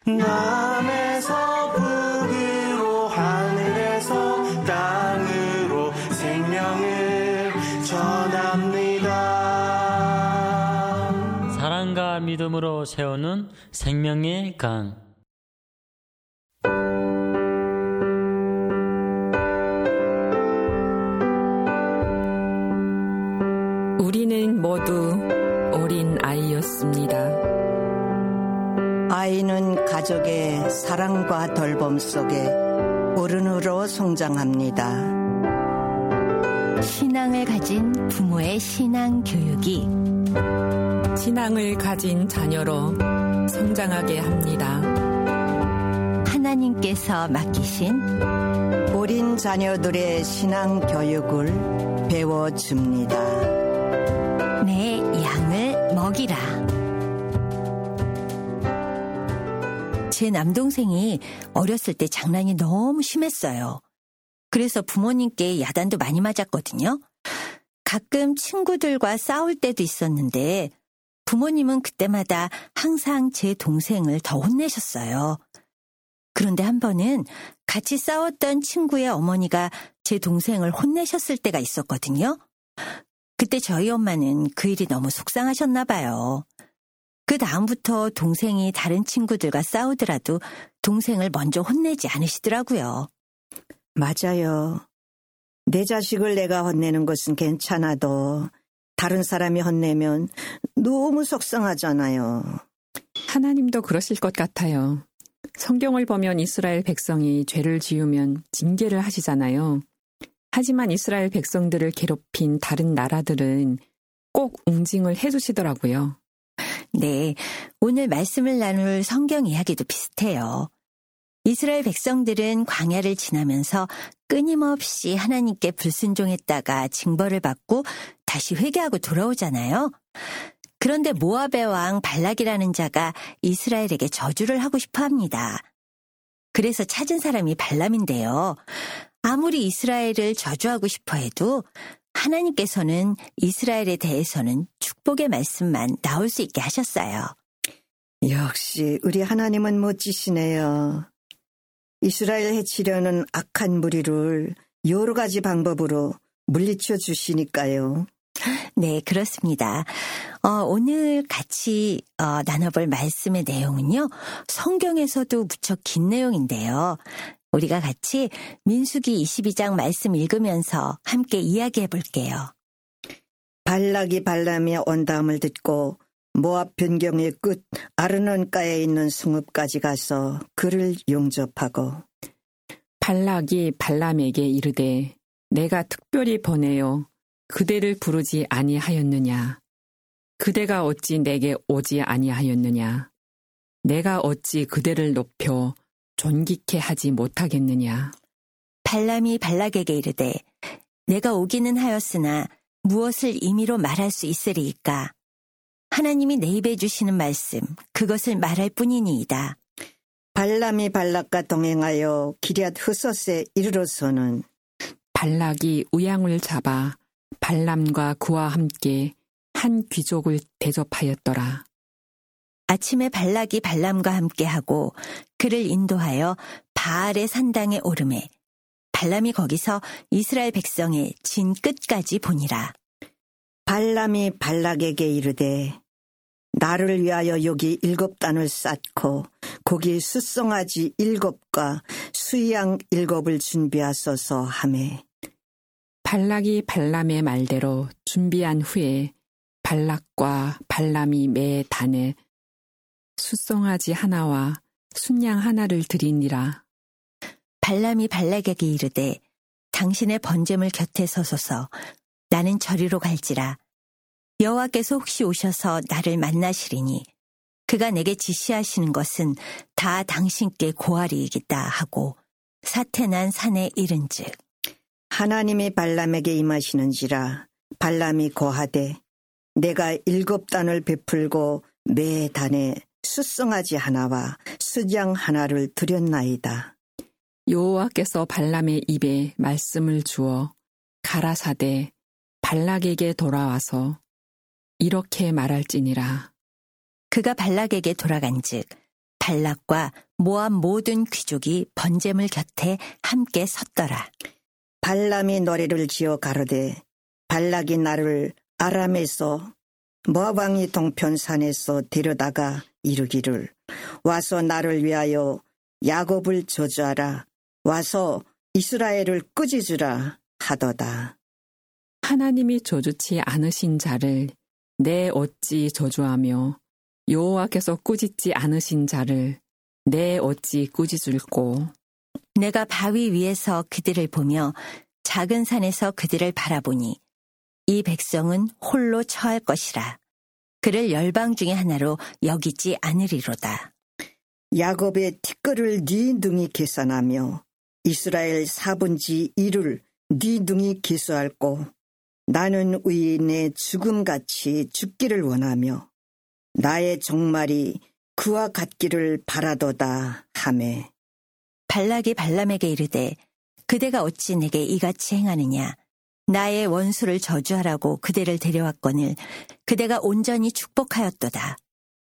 남에서 북으로 하늘에서 땅으로 생명을 전합니다. 사랑과 믿음으로 세우는 생명의 강. 우리는 모두 어린 아이였습니다. 아이는 가족의 사랑과 돌봄 속에 어른으로 성장합니다. 신앙을 가진 부모의 신앙 교육이 신앙을 가진 자녀로 성장하게 합니다. 하나님께서 맡기신 어린 자녀들의 신앙 교육을 배워줍니다. 내 양을 먹이라. 제 남동생이 어렸을 때 장난이 너무 심했어요. 그래서 부모님께 야단도 많이 맞았거든요. 가끔 친구들과 싸울 때도 있었는데 부모님은 그때마다 항상 제 동생을 더 혼내셨어요. 그런데 한 번은 같이 싸웠던 친구의 어머니가 제 동생을 혼내셨을 때가 있었거든요. 그때 저희 엄마는 그 일이 너무 속상하셨나 봐요. 그 다음부터 동생이 다른 친구들과 싸우더라도 동생을 먼저 혼내지 않으시더라고요. 맞아요. 내 자식을 내가 혼내는 것은 괜찮아도 다른 사람이 혼내면 너무 속상하잖아요. 하나님도 그러실 것 같아요. 성경을 보면 이스라엘 백성이 죄를 지으면 징계를 하시잖아요. 하지만 이스라엘 백성들을 괴롭힌 다른 나라들은 꼭 응징을 해주시더라고요. 네, 오늘 말씀을 나눌 성경 이야기도 비슷해요. 이스라엘 백성들은 광야를 지나면서 끊임없이 하나님께 불순종했다가 징벌을 받고 다시 회개하고 돌아오잖아요. 그런데 모압의 왕 발락이라는 자가 이스라엘에게 저주를 하고 싶어 합니다. 그래서 찾은 사람이 발람인데요. 아무리 이스라엘을 저주하고 싶어 해도 하나님께서는 이스라엘에 대해서는 축복의 말씀만 나올 수 있게 하셨어요. 역시 우리 하나님은 멋지시네요. 이스라엘 해치려는 악한 무리를 여러 가지 방법으로 물리쳐 주시니까요. 네, 그렇습니다. 오늘 같이 나눠볼 말씀의 내용은요. 성경에서도 무척 긴 내용인데요. 우리가 같이 민수기 22장 말씀 읽으면서 함께 이야기해 볼게요. 발락이 발람이 온다함을 듣고 모압 변경의 끝 아르논가에 있는 숭읍까지 가서 그를 용접하고 발락이 발람에게 이르되 내가 특별히 보내어 그대를 부르지 아니하였느냐. 그대가 어찌 내게 오지 아니하였느냐. 내가 어찌 그대를 높여 존귀케 하지 못하겠느냐. 발람이 발락에게 이르되 내가 오기는 하였으나 무엇을 임의로 말할 수 있으리이까. 하나님이 내 입에 주시는 말씀 그것을 말할 뿐이니이다. 발람이 발락과 동행하여 기럇 흐솥에 이르러서는 발락이 우양을 잡아 발람과 그와 함께 한 귀족을 대접하였더라. 아침에 발락이 발람과 함께하고 그를 인도하여 바알의 산당에 오르매 발람이 거기서 이스라엘 백성의 진 끝까지 보니라. 발람이 발락에게 이르되 나를 위하여 여기 7단을 쌓고 거기 숫송아지 7과 수양 7을 준비하소서 하매 발락이 발람의 말대로 준비한 후에 발락과 발람이 매 단에 숫송아지 하나와 순양 하나를 드리니라. 발람이 발락에게 이르되 당신의 번제물 곁에 서소서. 나는 저리로 갈지라. 여호와께서 혹시 오셔서 나를 만나시리니 그가 내게 지시하시는 것은 다 당신께 고하리이겠다 하고 사태난 산에 이른즉 하나님이 발람에게 임하시는지라. 발람이 고하되 내가 7단을 베풀고 매 단에 숫송아지 하나와 수양 하나를 드렸나이다. 여호와께서 발람의 입에 말씀을 주어 가라사대 발락에게 돌아와서 이렇게 말할지니라. 그가 발락에게 돌아간즉 발락과 모압 모든 귀족이 번제물 곁에 함께 섰더라. 발람이 노래를 지어 가로되 발락이 나를 아람에서 모압 왕이 동편산에서 데려다가 이르기를 와서 나를 위하여 야곱을 저주하라 와서 이스라엘을 꾸짖으라 하도다. 하나님이 저주치 않으신 자를 내 어찌 저주하며 여호와께서 꾸짖지 않으신 자를 내 어찌 꾸짖을꼬. 내가 바위 위에서 그들을 보며 작은 산에서 그들을 바라보니 이 백성은 홀로 처할 것이라. 그를 열방 중에 하나로 여기지 않으리로다. 야곱의 티끌을 네 능히 계산하며 이스라엘 4분지 1을 네 능히 계수할꼬. 나는 의인의 죽음같이 죽기를 원하며 나의 종말이 그와 같기를 바라도다 하매. 발락이 발람에게 이르되 그대가 어찌 내게 이같이 행하느냐. 나의 원수를 저주하라고 그대를 데려왔거늘 그대가 온전히 축복하였도다.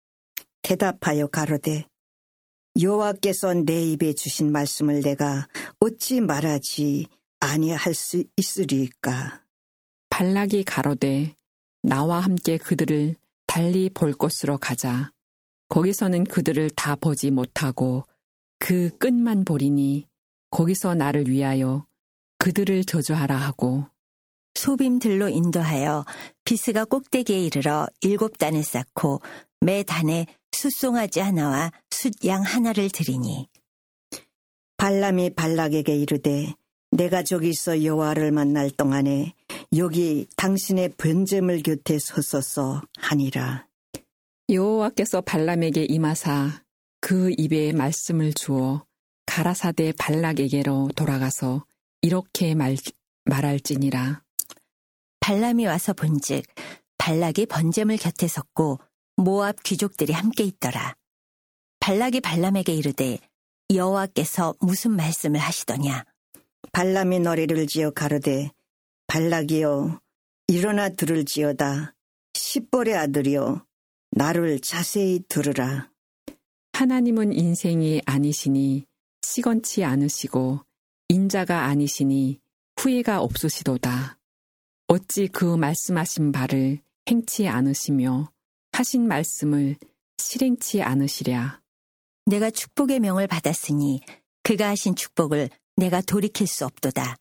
대답하여 가로되 여호와께서 내 입에 주신 말씀을 내가 어찌 말하지 아니할 수 있으리까. 발락이 가로되 나와 함께 그들을 달리 볼 곳으로 가자. 거기서는 그들을 다 보지 못하고 그 끝만 보리니 거기서 나를 위하여 그들을 저주하라 하고. 소빔들로 인도하여 비스가 꼭대기에 이르러 7단을 쌓고 매 단에 숫송아지 하나와 숫양 하나를 드리니. 발람이 발락에게 이르되 내가 저기서 여호와를 만날 동안에 여기 당신의 번제물 곁에 서소서 하니라. 여호와께서 발람에게 임하사 그 입에 말씀을 주어 가라사대 발락에게로 돌아가서 이렇게 말할지니라. 발람이 와서 본즉 발락이 번제물 곁에 섰고 모압 귀족들이 함께 있더라. 발락이 발람에게 이르되 여호와께서 무슨 말씀을 하시더냐. 발람이 노래를 지어 가로되 발락이여 일어나 들을지어다. 십볼의 아들이여 나를 자세히 들으라. 하나님은 인생이 아니시니 시건치 않으시고 인자가 아니시니 후회가 없으시도다. 어찌 그 말씀하신 바를 행치 않으시며 하신 말씀을 실행치 않으시랴. 내가 축복의 명을 받았으니 그가 하신 축복을 내가 돌이킬 수 없도다.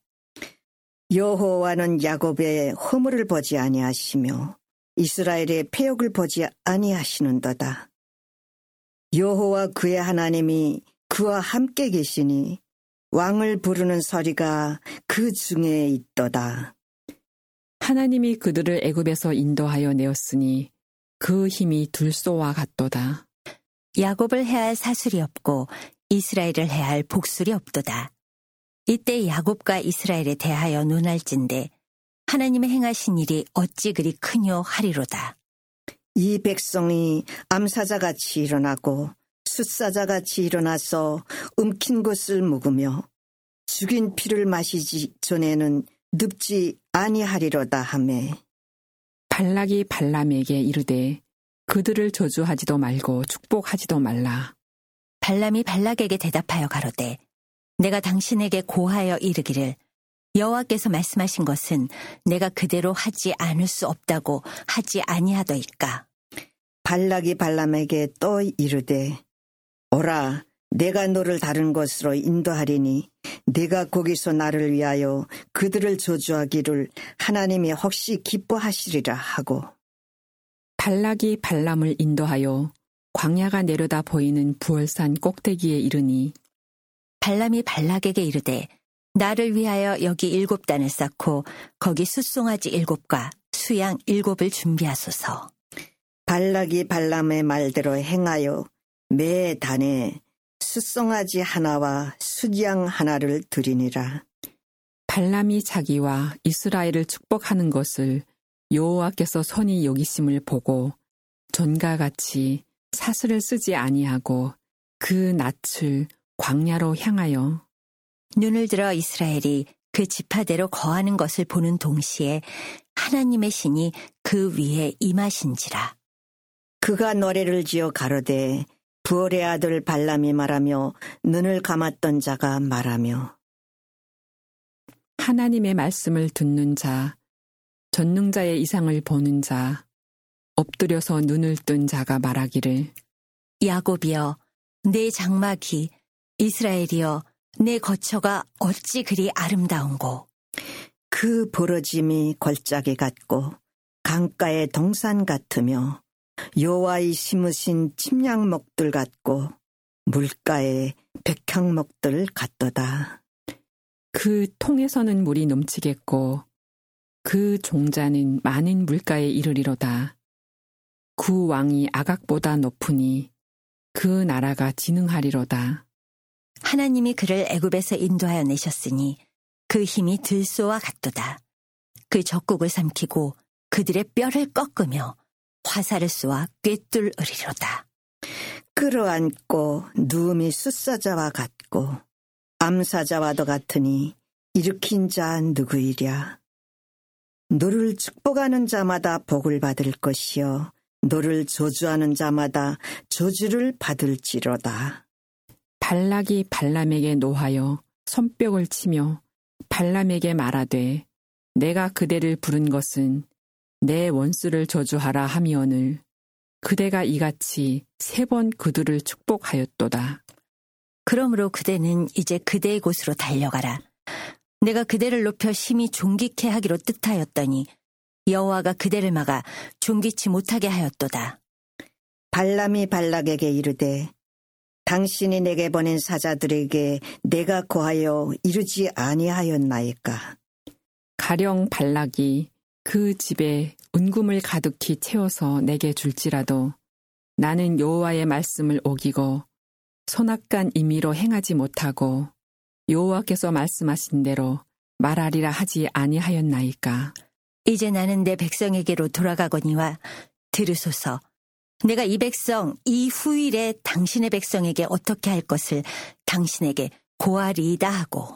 여호와는 야곱의 허물을 보지 아니하시며 이스라엘의 패역을 보지 아니하시는도다. 여호와 그의 하나님이 그와 함께 계시니 왕을 부르는 소리가 그 중에 있도다. 하나님이 그들을 애굽에서 인도하여 내었으니 그 힘이 들소와 같도다. 야곱을 해할 사술이 없고 이스라엘을 해할 복술이 없도다. 이때 야곱과 이스라엘에 대하여 논할진대 하나님의 행하신 일이 어찌 그리 크뇨 하리로다. 이 백성이 암사자같이 일어나고 숫사자같이 일어나서 움킨 것을 묵으며 죽인 피를 마시지 전에는 눕지 아니하리로다 하매. 발락이 발람에게 이르되 그들을 저주하지도 말고 축복하지도 말라. 발람이 발락에게 대답하여 가로되 내가 당신에게 고하여 이르기를 여호와께서 말씀하신 것은 내가 그대로 하지 않을 수 없다고 하지 아니하더이까. 발락이 발람에게 또 이르되 오라 내가 너를 다른 곳으로 인도하리니 네가 거기서 나를 위하여 그들을 저주하기를 하나님이 혹시 기뻐하시리라 하고. 발락이 발람을 인도하여 광야가 내려다 보이는 부월산 꼭대기에 이르니 발람이 발락에게 이르되 나를 위하여 여기 7단을 쌓고 거기 숫송아지 7과 수양 7을 준비하소서. 발락이 발람의 말대로 행하여 매 단에 숫송아지 하나와 숫양 하나를 드리니라. 발람이 자기와 이스라엘을 축복하는 것을 여호와께서 선히 여기심을 보고 전과 같이 사슬을 쓰지 아니하고 그 낯을 광야로 향하여 눈을 들어 이스라엘이 그 지파대로 거하는 것을 보는 동시에 하나님의 신이 그 위에 임하신지라. 그가 노래를 지어 가로되 부올의 아들 발람이 말하며 눈을 감았던 자가 말하며 하나님의 말씀을 듣는 자, 전능자의 이상을 보는 자, 엎드려서 눈을 뜬 자가 말하기를 야곱이여 내 장막이, 이스라엘이여 내 거처가 어찌 그리 아름다운고. 그 부러짐이 걸작이 같고 강가의 동산 같으며 여호와의 심으신 침량목들 같고 물가의 백향목들 같도다. 그 통에서는 물이 넘치겠고 그 종자는 많은 물가에 이르리로다. 그 왕이 아각보다 높으니 그 나라가 진흥하리로다. 하나님이 그를 애굽에서 인도하여 내셨으니 그 힘이 들소와 같도다. 그 적국을 삼키고 그들의 뼈를 꺾으며 화살을 쏘아 꿰뚫으리로다. 끌어안고 누움이 숫사자와 같고 암사자와도 같으니 일으킨 자 누구이랴. 너를 축복하는 자마다 복을 받을 것이요 너를 저주하는 자마다 저주를 받을지로다. 발락이 발람에게 노하여 손뼉을 치며 발람에게 말하되 내가 그대를 부른 것은 내 원수를 저주하라 하미오늘 그대가 이같이 3번 그들을 축복하였도다. 그러므로 그대는 이제 그대의 곳으로 달려가라. 내가 그대를 높여 심히 존귀케 하기로 뜻하였더니 여호와가 그대를 막아 존귀치 못하게 하였도다. 발람이 발락에게 이르되 당신이 내게 보낸 사자들에게 내가 고하여 이르지 아니하였나이까. 가령 발락이 그 집에 은금을 가득히 채워서 내게 줄지라도 나는 여호와의 말씀을 어기고 선악간 임의로 행하지 못하고 여호와께서 말씀하신 대로 말하리라 하지 아니하였나이까. 이제 나는 내 백성에게로 돌아가거니와 들으소서. 내가 이 백성 이 후일에 당신의 백성에게 어떻게 할 것을 당신에게 고하리이다 하고.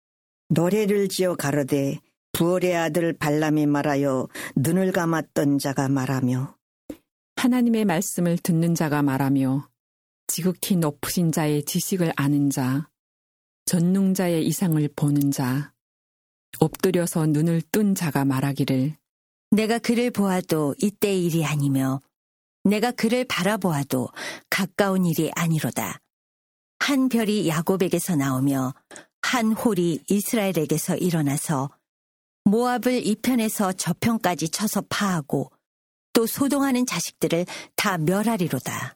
노래를 지어 가로되 부올의 아들 발람이 말하여 눈을 감았던 자가 말하며 하나님의 말씀을 듣는 자가 말하며 지극히 높으신 자의 지식을 아는 자, 전능자의 이상을 보는 자, 엎드려서 눈을 뜬 자가 말하기를 내가 그를 보아도 이때의 일이 아니며 내가 그를 바라보아도 가까운 일이 아니로다. 한 별이 야곱에게서 나오며 한 홀이 이스라엘에게서 일어나서 모압을 이편에서 저편까지 쳐서 파하고 또 소동하는 자식들을 다 멸하리로다.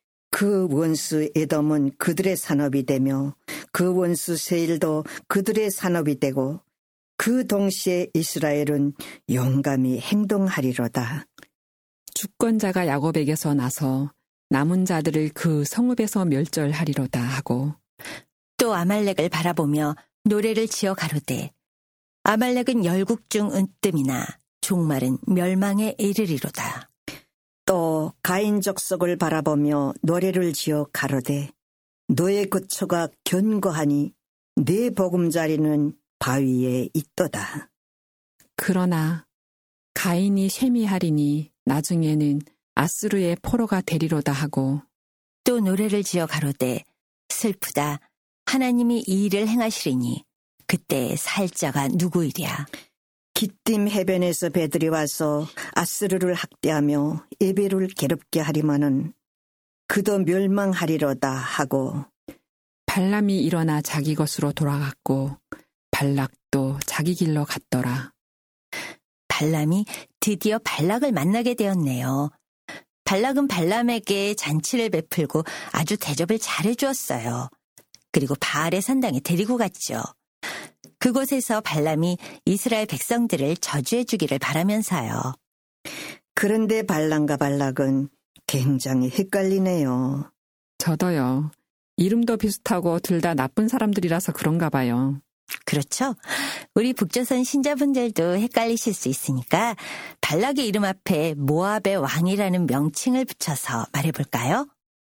그 원수 에돔은 그들의 산업이 되며 그 원수 세일도 그들의 산업이 되고 그 동시에 이스라엘은 용감히 행동하리로다. 주권자가 야곱에게서 나서 남은 자들을 그 성읍에서 멸절하리로다 하고 또 아말렉을 바라보며 노래를 지어 가로되 아말렉은 열국 중 은뜸이나 종말은 멸망에 이르리로다. 또 가인 족속을 바라보며 노래를 지어 가로되 너의 거처가 견고하니 네 보금자리는 바위에 있도다. 그러나 가인이 셈이 하리니 나중에는 아스루의 포로가 되리로다 하고 또 노래를 지어 가로되 슬프다. 하나님이 이 일을 행하시리니 그때 살 자가 누구이랴. 기띔 해변에서 배들이 와서 아스루를 학대하며 에벨을 괴롭게 하리마는 그도 멸망하리로다 하고 발람이 일어나 자기 것으로 돌아갔고 발락도 자기 길로 갔더라. 발람이 드디어 발락을 만나게 되었네요. 발락은 발람에게 잔치를 베풀고 아주 대접을 잘해주었어요. 그리고 바알의 산당에 데리고 갔죠. 그곳에서 발람이 이스라엘 백성들을 저주해 주기를 바라면서요. 그런데 발람과 발락은 굉장히 헷갈리네요. 저도요. 이름도 비슷하고 둘 다 나쁜 사람들이라서 그런가 봐요. 그렇죠? 우리 북조선 신자분들도 헷갈리실 수 있으니까 발락의 이름 앞에 모압의 왕이라는 명칭을 붙여서 말해볼까요?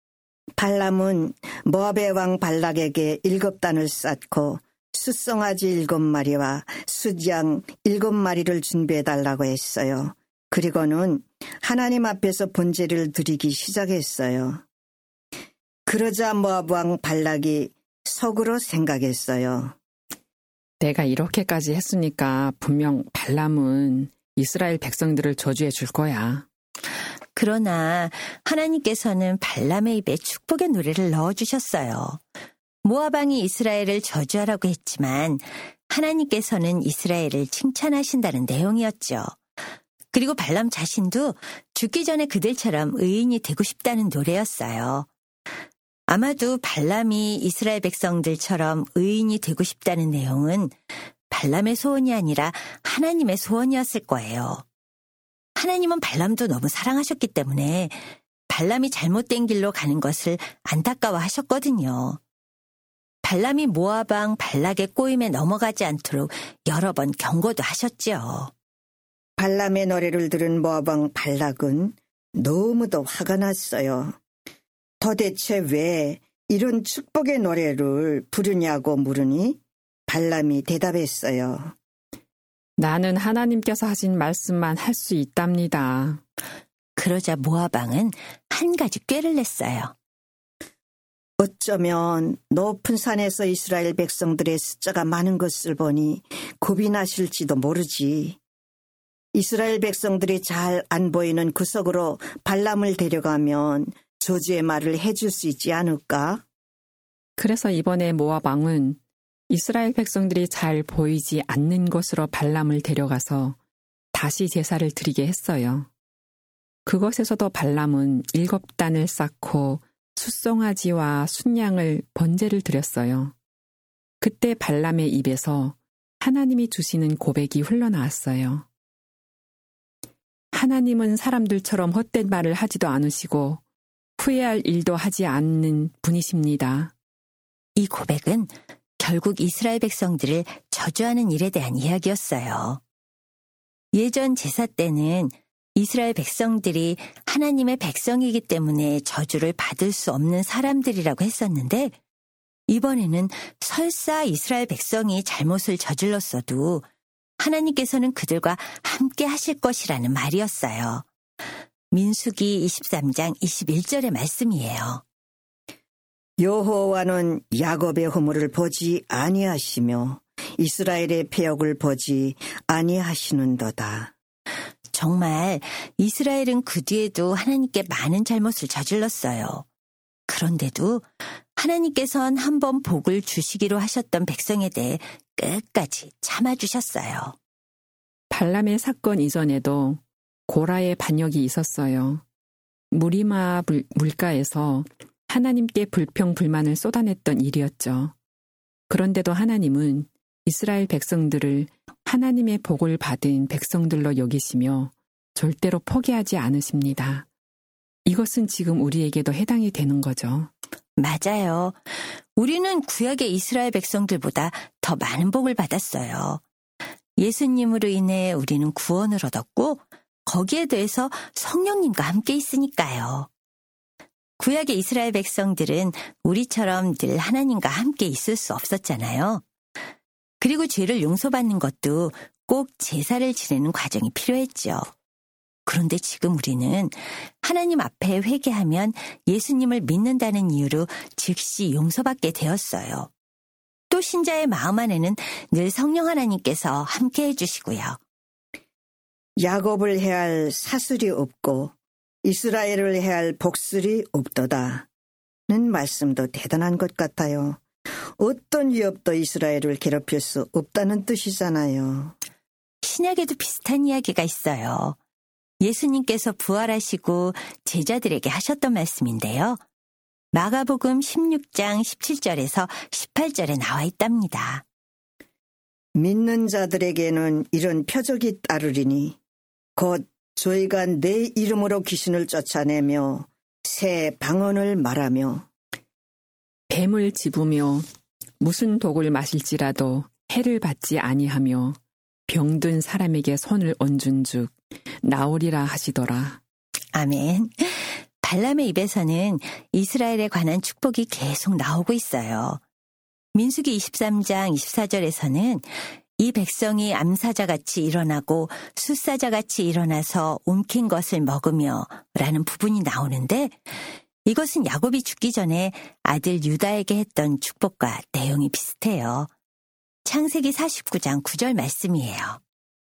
발람은 모압의 왕 발락에게 7단을 쌓고 숫송아지 7마리와 숫양 7마리를 준비해달라고 했어요. 그리고는 하나님 앞에서 번제를 드리기 시작했어요. 그러자 모압 왕 발락이 속으로 생각했어요. 내가 이렇게까지 했으니까 분명 발람은 이스라엘 백성들을 저주해 줄 거야. 그러나 하나님께서는 발람의 입에 축복의 노래를 넣어주셨어요. 모압 왕이 이스라엘을 저주하라고 했지만 하나님께서는 이스라엘을 칭찬하신다는 내용이었죠. 그리고 발람 자신도 죽기 전에 그들처럼 의인이 되고 싶다는 노래였어요. 아마도 발람이 이스라엘 백성들처럼 의인이 되고 싶다는 내용은 발람의 소원이 아니라 하나님의 소원이었을 거예요. 하나님은 발람도 너무 사랑하셨기 때문에 발람이 잘못된 길로 가는 것을 안타까워하셨거든요. 발람이 모압 왕 발락의 꼬임에 넘어가지 않도록 여러 번 경고도 하셨지요. 발람의 노래를 들은 모압 왕 발락은 너무도 화가 났어요. 도대체 왜 이런 축복의 노래를 부르냐고 물으니 발람이 대답했어요. 나는 하나님께서 하신 말씀만 할 수 있답니다. 그러자 모압 왕은 한 가지 꾀를 냈어요. 어쩌면 높은 산에서 이스라엘 백성들의 숫자가 많은 것을 보니 겁이 나실지도 모르지. 이스라엘 백성들이 잘 안 보이는 구석으로 발람을 데려가면 저주의 말을 해줄 수 있지 않을까? 그래서 이번에 모압 왕은 이스라엘 백성들이 잘 보이지 않는 곳으로 발람을 데려가서 다시 제사를 드리게 했어요. 그것에서도 발람은 7단을 쌓고 숫송아지와 순양을 번제를 드렸어요. 그때 발람의 입에서 하나님이 주시는 고백이 흘러나왔어요. 하나님은 사람들처럼 헛된 말을 하지도 않으시고 후회할 일도 하지 않는 분이십니다. 이 고백은 결국 이스라엘 백성들을 저주하는 일에 대한 이야기였어요. 예전 제사 때는 이스라엘 백성들이 하나님의 백성이기 때문에 저주를 받을 수 없는 사람들이라고 했었는데 이번에는 설사 이스라엘 백성이 잘못을 저질렀어도 하나님께서는 그들과 함께 하실 것이라는 말이었어요. 민수기 23장 21절의 말씀이에요. 여호와는 야곱의 허물을 보지 아니하시며 이스라엘의 패역을 보지 아니하시는도다. 정말 이스라엘은 그 뒤에도 하나님께 많은 잘못을 저질렀어요. 그런데도 하나님께서는 한번 복을 주시기로 하셨던 백성에 대해 끝까지 참아주셨어요. 발람의 사건 이전에도 고라의 반역이 있었어요. 무리마 물가에서 하나님께 불평불만을 쏟아냈던 일이었죠. 그런데도 하나님은 이스라엘 백성들을 하나님의 복을 받은 백성들로 여기시며 절대로 포기하지 않으십니다. 이것은 지금 우리에게도 해당이 되는 거죠. 맞아요. 우리는 구약의 이스라엘 백성들보다 더 많은 복을 받았어요. 예수님으로 인해 우리는 구원을 얻었고 거기에 대해서 성령님과 함께 있으니까요. 구약의 이스라엘 백성들은 우리처럼 늘 하나님과 함께 있을 수 없었잖아요. 그리고 죄를 용서받는 것도 꼭 제사를 지내는 과정이 필요했죠. 그런데 지금 우리는 하나님 앞에 회개하면 예수님을 믿는다는 이유로 즉시 용서받게 되었어요. 또 신자의 마음 안에는 늘 성령 하나님께서 함께 해주시고요. 야곱을 해할 사슬이 없고 이스라엘을 해할 복슬이 없도다. 는 말씀도 대단한 것 같아요. 어떤 위협도 이스라엘을 괴롭힐 수 없다는 뜻이잖아요. 신약에도 비슷한 이야기가 있어요. 예수님께서 부활하시고 제자들에게 하셨던 말씀인데요. 마가복음 16장 17절에서 18절에 나와 있답니다. 믿는 자들에게는 이런 표적이 따르리니 곧 저희가 내 이름으로 귀신을 쫓아내며 새 방언을 말하며 뱀을 집으며 무슨 독을 마실지라도 해를 받지 아니하며 병든 사람에게 손을 얹은즉 나으리라 하시더라. 아멘. 발람의 입에서는 이스라엘에 관한 축복이 계속 나오고 있어요. 민수기 23장 24절에서는 이 백성이 암사자같이 일어나고 숫사자같이 일어나서 움킨 것을 먹으며 라는 부분이 나오는데 이것은 야곱이 죽기 전에 아들 유다에게 했던 축복과 내용이 비슷해요. 창세기 49장 9절 말씀이에요.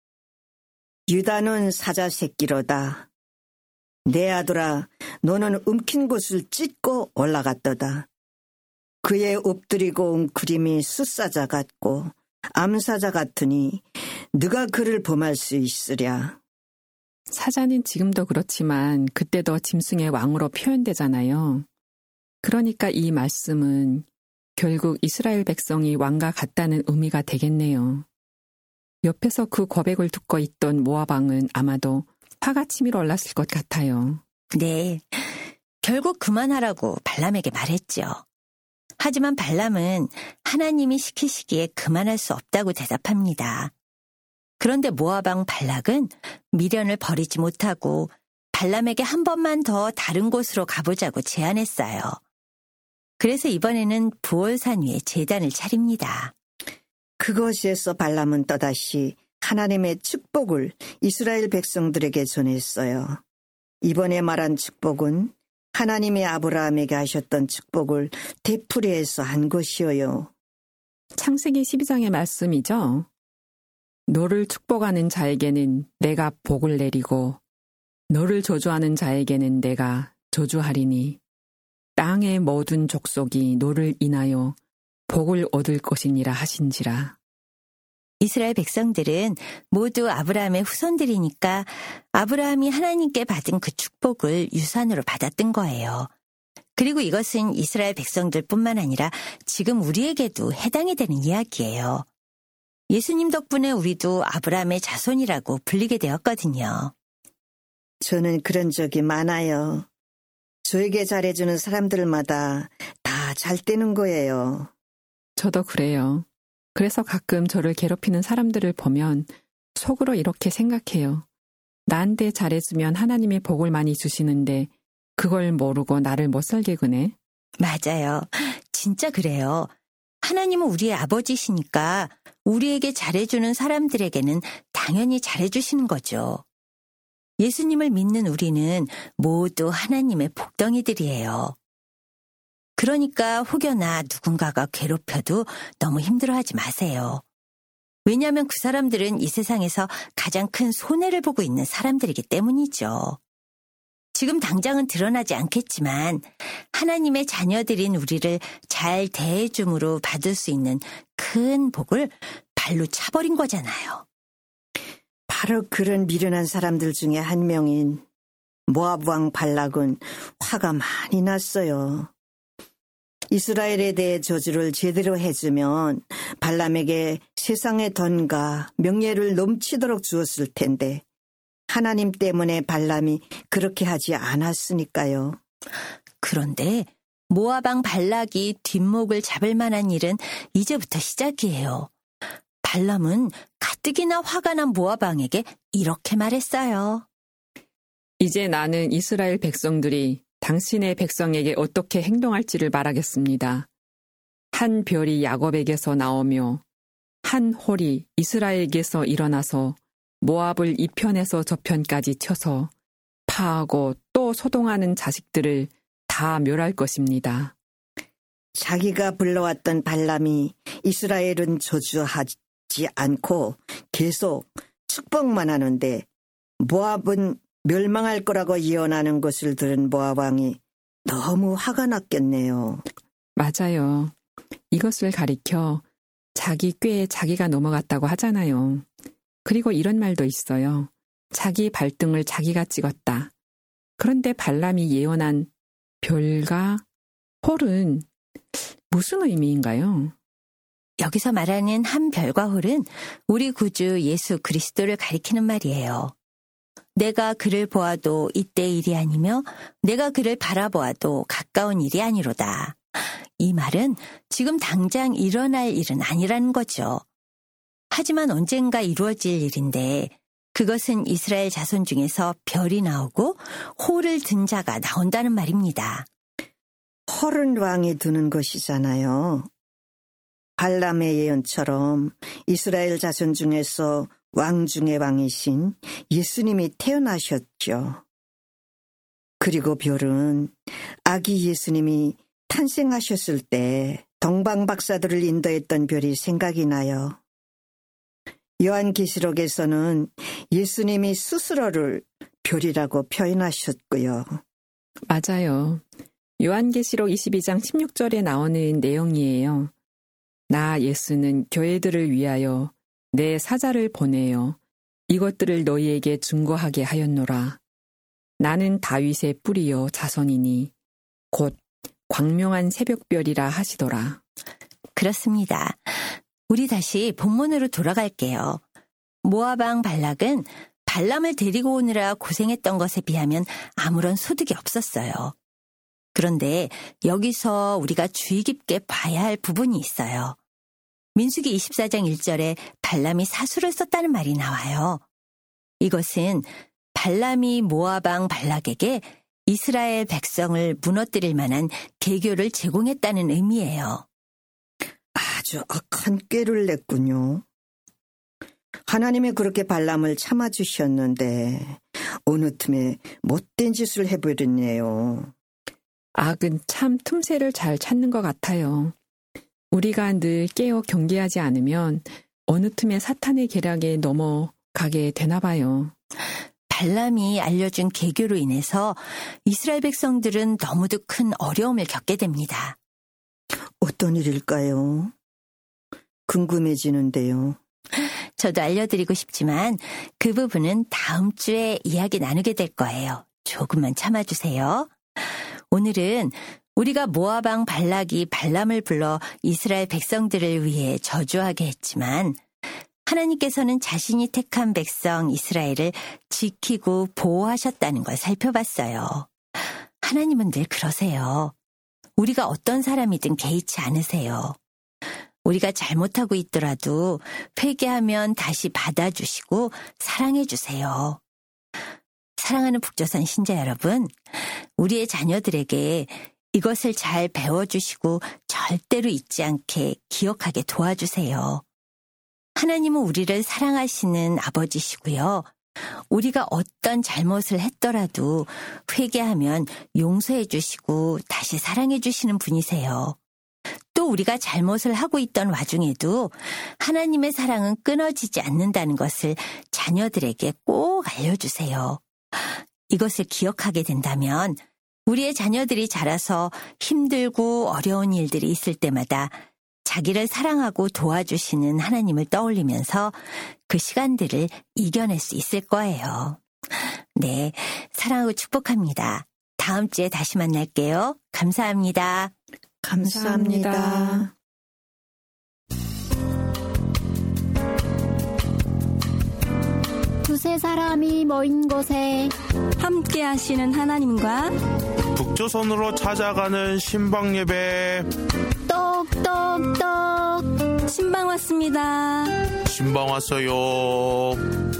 유다는 사자 새끼로다. 내 아들아, 너는 움킨 곳을 찢고 올라갔도다. 그의 엎드리고 웅크림이 숫사자 같고 암사자 같으니 네가 그를 범할 수 있으랴. 사자는 지금도 그렇지만 그때도 짐승의 왕으로 표현되잖아요. 그러니까 이 말씀은 결국 이스라엘 백성이 왕과 같다는 의미가 되겠네요. 옆에서 그 고백을 듣고 있던 모압 왕은 아마도 화가 치밀어 올랐을 것 같아요. 네, 결국 그만하라고 발람에게 말했죠. 하지만 발람은 하나님이 시키시기에 그만할 수 없다고 대답합니다. 그런데 모압 왕 발락은 미련을 버리지 못하고 발람에게 한 번만 더 다른 곳으로 가보자고 제안했어요. 그래서 이번에는 부올산 위에 제단을 차립니다. 그것에서 발람은 또다시 하나님의 축복을 이스라엘 백성들에게 전했어요. 이번에 말한 축복은 하나님의 아브라함에게 하셨던 축복을 되풀이해서 한 것이어요. 창세기 12장의 말씀이죠. 너를 축복하는 자에게는 내가 복을 내리고 너를 저주하는 자에게는 내가 저주하리니 땅의 모든 족속이 너를 인하여 복을 얻을 것이니라 하신지라. 이스라엘 백성들은 모두 아브라함의 후손들이니까 아브라함이 하나님께 받은 그 축복을 유산으로 받았던 거예요. 그리고 이것은 이스라엘 백성들뿐만 아니라 지금 우리에게도 해당이 되는 이야기예요. 예수님 덕분에 우리도 아브라함의 자손이라고 불리게 되었거든요. 저는 그런 적이 많아요. 저에게 잘해주는 사람들마다 다 잘 되는 거예요. 저도 그래요. 그래서 가끔 저를 괴롭히는 사람들을 보면 속으로 이렇게 생각해요. 나한테 잘해주면 하나님의 복을 많이 주시는데 그걸 모르고 나를 못 살게 그네. 맞아요. 진짜 그래요. 하나님은 우리의 아버지시니까 우리에게 잘해주는 사람들에게는 당연히 잘해주시는 거죠. 예수님을 믿는 우리는 모두 하나님의 복덩이들이에요. 그러니까 혹여나 누군가가 괴롭혀도 너무 힘들어하지 마세요. 왜냐하면 그 사람들은 이 세상에서 가장 큰 손해를 보고 있는 사람들이기 때문이죠. 지금 당장은 드러나지 않겠지만 하나님의 자녀들인 우리를 잘 대해줌으로 받을 수 있는 큰 복을 발로 차버린 거잖아요. 바로 그런 미련한 사람들 중에 한 명인 모압 왕 발락은 화가 많이 났어요. 이스라엘에 대해 저주를 제대로 해주면 발람에게 세상의 돈과 명예를 넘치도록 주었을 텐데 하나님 때문에 발람이 그렇게 하지 않았으니까요. 그런데 모압 왕 발락이 뒷목을 잡을 만한 일은 이제부터 시작이에요. 발람은 가뜩이나 화가 난 모압 왕에게 이렇게 말했어요. 이제 나는 이스라엘 백성들이 당신의 백성에게 어떻게 행동할지를 말하겠습니다. 한 별이 야곱에게서 나오며 한 홀이 이스라엘에게서 일어나서 모압을 이편에서 저편까지 쳐서 파하고 또 소동하는 자식들을 다 멸할 것입니다. 자기가 불러왔던 발람이 이스라엘은 저주하지 않고 계속 축복만 하는데 모압은 멸망할 거라고 예언하는 것을 들은 모압 왕이 너무 화가 났겠네요. 맞아요. 이것을 가리켜 자기 꾀에 자기가 넘어갔다고 하잖아요. 그리고 이런 말도 있어요. 자기 발등을 자기가 찍었다. 그런데 발람이 예언한 별과 홀은 무슨 의미인가요? 여기서 말하는 한 별과 홀은 우리 구주 예수 그리스도를 가리키는 말이에요. 내가 그를 보아도 이때 일이 아니며 내가 그를 바라보아도 가까운 일이 아니로다. 이 말은 지금 당장 일어날 일은 아니라는 거죠. 하지만 언젠가 이루어질 일인데 그것은 이스라엘 자손 중에서 별이 나오고 홀을 든 자가 나온다는 말입니다. 홀은 왕이 두는 것이잖아요. 발람의 예언처럼 이스라엘 자손 중에서 왕 중의 왕이신 예수님이 태어나셨죠. 그리고 별은 아기 예수님이 탄생하셨을 때 동방 박사들을 인도했던 별이 생각이 나요. 요한계시록에서는 예수님이 스스로를 별이라고 표현하셨고요. 맞아요. 요한계시록 22장 16절에 나오는 내용이에요. 나 예수는 교회들을 위하여 내 사자를 보내어 이것들을 너희에게 증거하게 하였노라. 나는 다윗의 뿌리요 자손이니 곧 광명한 새벽별이라 하시더라. 그렇습니다. 우리 다시 본문으로 돌아갈게요. 모압 왕 발락은 발람을 데리고 오느라 고생했던 것에 비하면 아무런 소득이 없었어요. 그런데 여기서 우리가 주의 깊게 봐야 할 부분이 있어요. 민수기 24장 1절에 발람이 사수를 썼다는 말이 나와요. 이것은 발람이 모압 왕 발락에게 이스라엘 백성을 무너뜨릴 만한 계교를 제공했다는 의미예요. 아주 악한 꾀를 냈군요. 하나님이 그렇게 발람을 참아주셨는데 어느 틈에 못된 짓을 해버렸네요. 악은 참 틈새를 잘 찾는 것 같아요. 우리가 늘 깨어 경계하지 않으면 어느 틈에 사탄의 계략에 넘어가게 되나 봐요. 발람이 알려준 계교로 인해서 이스라엘 백성들은 너무도 큰 어려움을 겪게 됩니다. 어떤 일일까요? 궁금해지는데요. 저도 알려드리고 싶지만 그 부분은 다음 주에 이야기 나누게 될 거예요. 조금만 참아주세요. 오늘은 우리가 모압 왕 발락이 발람을 불러 이스라엘 백성들을 위해 저주하게 했지만 하나님께서는 자신이 택한 백성 이스라엘을 지키고 보호하셨다는 걸 살펴봤어요. 하나님은 늘 그러세요. 우리가 어떤 사람이든 개의치 않으세요. 우리가 잘못하고 있더라도 회개하면 다시 받아주시고 사랑해주세요. 사랑하는 북조선 신자 여러분, 우리의 자녀들에게 이것을 잘 배워주시고 절대로 잊지 않게 기억하게 도와주세요. 하나님은 우리를 사랑하시는 아버지시고요. 우리가 어떤 잘못을 했더라도 회개하면 용서해 주시고 다시 사랑해 주시는 분이세요. 또 우리가 잘못을 하고 있던 와중에도 하나님의 사랑은 끊어지지 않는다는 것을 자녀들에게 꼭 알려주세요. 이것을 기억하게 된다면 우리의 자녀들이 자라서 힘들고 어려운 일들이 있을 때마다 자기를 사랑하고 도와주시는 하나님을 떠올리면서 그 시간들을 이겨낼 수 있을 거예요. 네, 사랑하고 축복합니다. 다음 주에 다시 만날게요. 감사합니다. 감사합니다. 두세 사람이 모인 곳에 함께 하시는 하나님과 북조선으로 찾아가는 신방예배. 똑똑똑 신방 왔습니다. 신방 왔어요.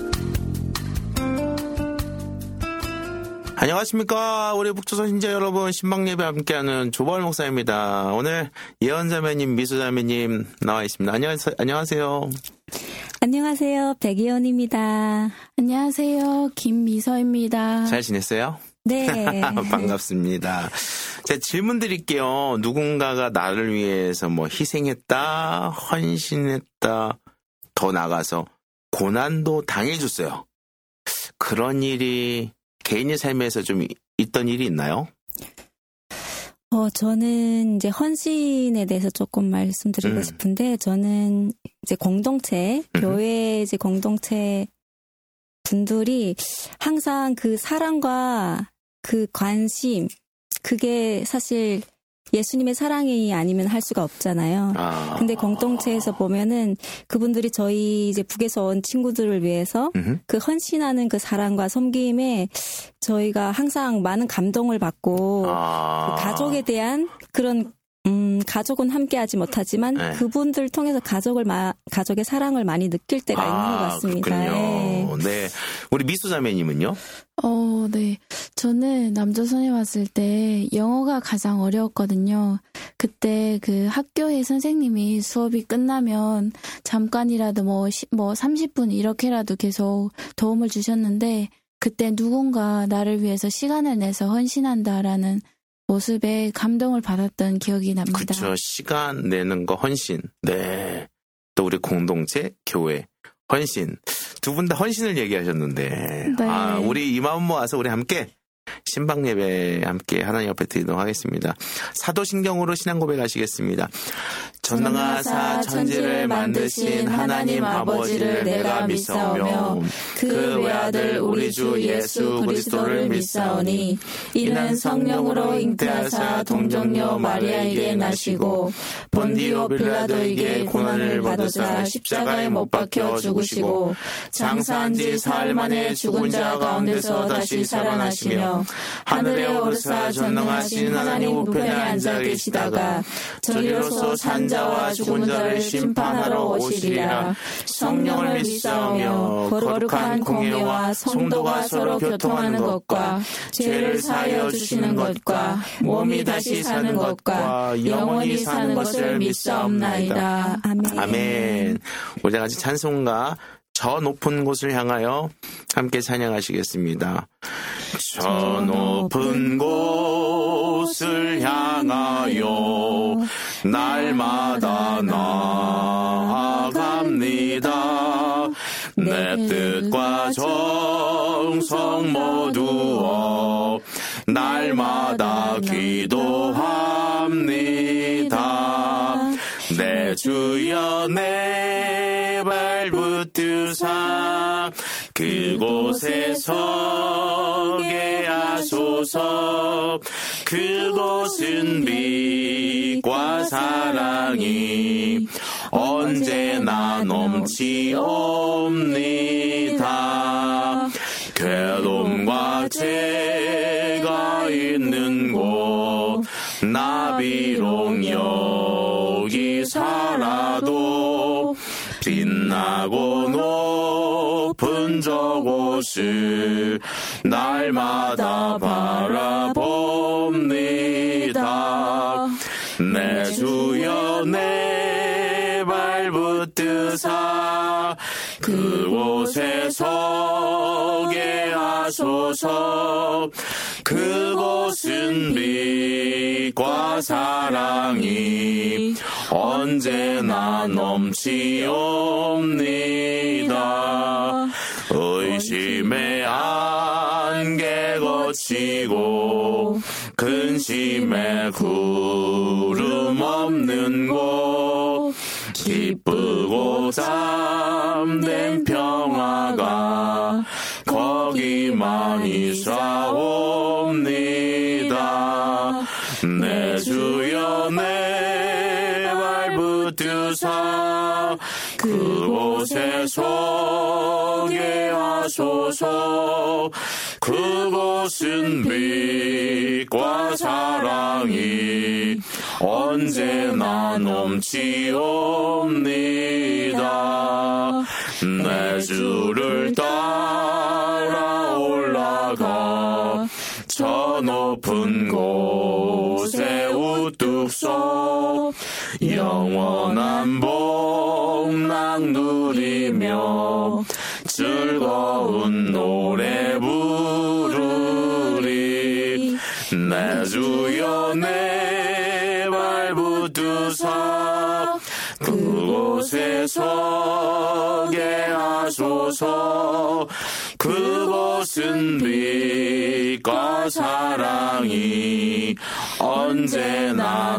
안녕하십니까. 우리 북조선 신자 여러분, 신방예배 함께하는 조바울 목사입니다. 오늘 예언자매님, 미수자매님 나와 있습니다. 안녕하세요. 안녕하세요. 백이연입니다. 안녕하세요. 김미서입니다. 잘 지냈어요? 네. 반갑습니다. 제가 질문 드릴게요. 누군가가 나를 위해서 희생했다, 헌신했다, 더 나아가서 고난도 당해줬어요. 그런 일이 개인의 삶에서 좀 있던 일이 있나요? 저는 이제 헌신에 대해서 조금 말씀드리고 싶은데, 저는 이제 공동체, 교회 이제 공동체 분들이 항상 그 사랑과 그 관심, 그게 사실 예수님의 사랑이 아니면 할 수가 없잖아요. 근데 공동체에서 보면은 그분들이 저희 이제 북에서 온 친구들을 위해서 그 헌신하는 그 사랑과 섬김에 저희가 항상 많은 감동을 받고 그 가족에 대한 그런 가족은 함께하지 못하지만 네. 그분들 통해서 가족의 사랑을 많이 느낄 때가 있는 것 같습니다. 그렇군요. 네. 우리 미수자매님은요? 네. 저는 남조선에 왔을 때 영어가 가장 어려웠거든요. 그때 그 학교에 선생님이 수업이 끝나면 잠깐이라도 30분 이렇게라도 계속 도움을 주셨는데 그때 누군가 나를 위해서 시간을 내서 헌신한다라는 모습에 감동을 받았던 기억이 납니다. 그렇죠. 시간 내는 거 헌신. 네. 또 우리 공동체, 교회, 헌신. 두 분 다 헌신을 얘기하셨는데 네. 우리 이 마음 모아서 우리 함께 신방 예배 함께 하나님 앞에 드리도록 하겠습니다. 사도신경으로 신앙 고백하시겠습니다. 전능하사 천지를 만드신 하나님 아버지를 내가 믿사오며 그 외아들 우리 주 예수 그리스도를 믿사오니 이는 성령으로 잉태하사 동정녀 마리아에게 나시고 본디오 빌라도에게 고난을 받으사 십자가에 못 박혀 죽으시고 장사한 지 사흘 만에 죽은 자 가운데서 다시 살아나시며 하늘에 오르사 전능하신 하나님 우편에 앉아 계시다가 저리로서 산자와 죽은 자를 심판하러 오시리라. 성령을 믿사오며 거룩한 공예와 성도가 서로 교통하는 것과 죄를 사하여 주시는 것과 몸이 다시 사는 것과 영원히 사는 것을 믿사옵나이다. 아멘. 아멘. 우리 다 같이 찬송가 저 높은 곳을 향하여 함께 찬양하시겠습니다. 저 높은 곳을 향하여 날마다 나아갑니다. 내 뜻과 정성 모두어 날마다 기도합니다. 내 주여 내 발 붙드사 그곳에 서게 하소서. 그곳은 빛과 사랑이 언제나 넘치옵니다. 괴로움과 죄가 있는 곳 나 비록 여기 살아도 빛나고 높은 저곳을 날마다 바라봅니다. 내 주여 내 발 붙드사 그곳에 서게 하소서. 그곳은 빛과 사랑이 언제나 넘치옵니다. 의심의 안개 거치고 근심의 구름 없는 곳 기쁘고 참된 평화가 거기만 있사옵니다. 내 주여 내 발 붙드사 그곳에 서게 하소서. 그곳은 빛과 사랑이 언제나 넘치옵니다. 내 주를 따라 올라가 저 높은 곳에 우뚝 서 영원한 복락 누리며 즐거운 노래 부르리. 내 주여 내 발 붙드사 그곳에 서게 하소서. 그곳은 빛과 사랑이 언제나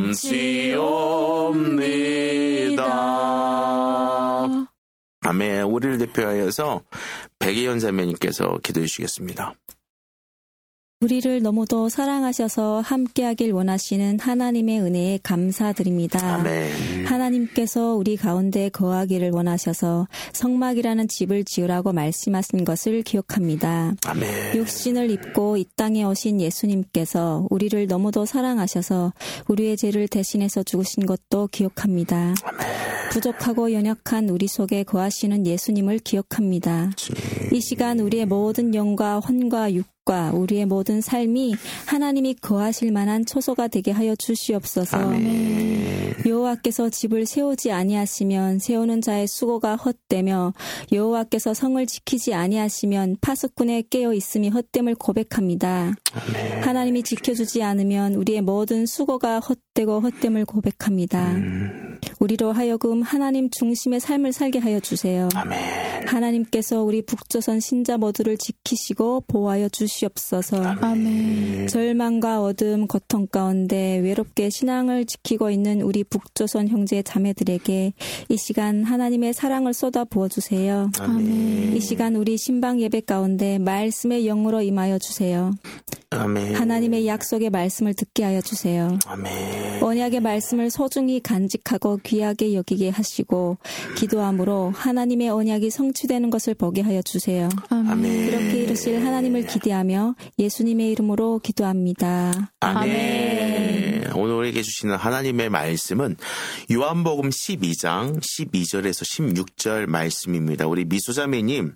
넘치옵니다. 아멘. 우리를 대표하여서 백예현 자매님께서 기도해 주시겠습니다. 우리를 너무도 사랑하셔서 함께하길 원하시는 하나님의 은혜에 감사드립니다. 아멘. 하나님께서 우리 가운데 거하기를 원하셔서 성막이라는 집을 지으라고 말씀하신 것을 기억합니다. 아멘. 육신을 입고 이 땅에 오신 예수님께서 우리를 너무도 사랑하셔서 우리의 죄를 대신해서 죽으신 것도 기억합니다. 아멘. 부족하고 연약한 우리 속에 거하시는 예수님을 기억합니다. 이 시간 우리의 모든 영과 혼과 육 생각과 우리의 모든 삶이 하나님이 거하실 만한 처소가 되게 하여 주시옵소서. 아멘. 여호와께서 집을 세우지 아니하시면 세우는 자의 수고가 헛되며 여호와께서 성을 지키지 아니하시면 파수꾼의 깨어 있음이 헛됨을 고백합니다. 아멘. 하나님이 지켜주지 않으면 우리의 모든 수고가 헛되고 헛됨을 고백합니다. 우리로 하여금 하나님 중심의 삶을 살게 하여 주세요. 아멘. 하나님께서 우리 북조선 신자 모두를 지키시고 보호하여 주시옵소서. 아멘. 절망과 어둠, 고통 가운데 외롭게 신앙을 지키고 있는 우리 북조선 형제 자매들에게 이 시간 하나님의 사랑을 쏟아 부어주세요. 아멘. 이 시간 우리 신방 예배 가운데 말씀의 영으로 임하여 주세요. 아멘. 하나님의 약속의 말씀을 듣게 하여 주세요. 아멘. 언약의 말씀을 소중히 간직하고 귀하게 여기게 하시고 기도함으로 하나님의 언약이 성취되는 것을 보게 하여 주세요. 아멘. 그렇게 이루실 하나님을 기대하며 예수님의 이름으로 기도합니다. 아멘. 오늘 우리에게 주시는 하나님의 말씀은 요한복음 12장 12절에서 16절 말씀입니다. 우리 미소자매님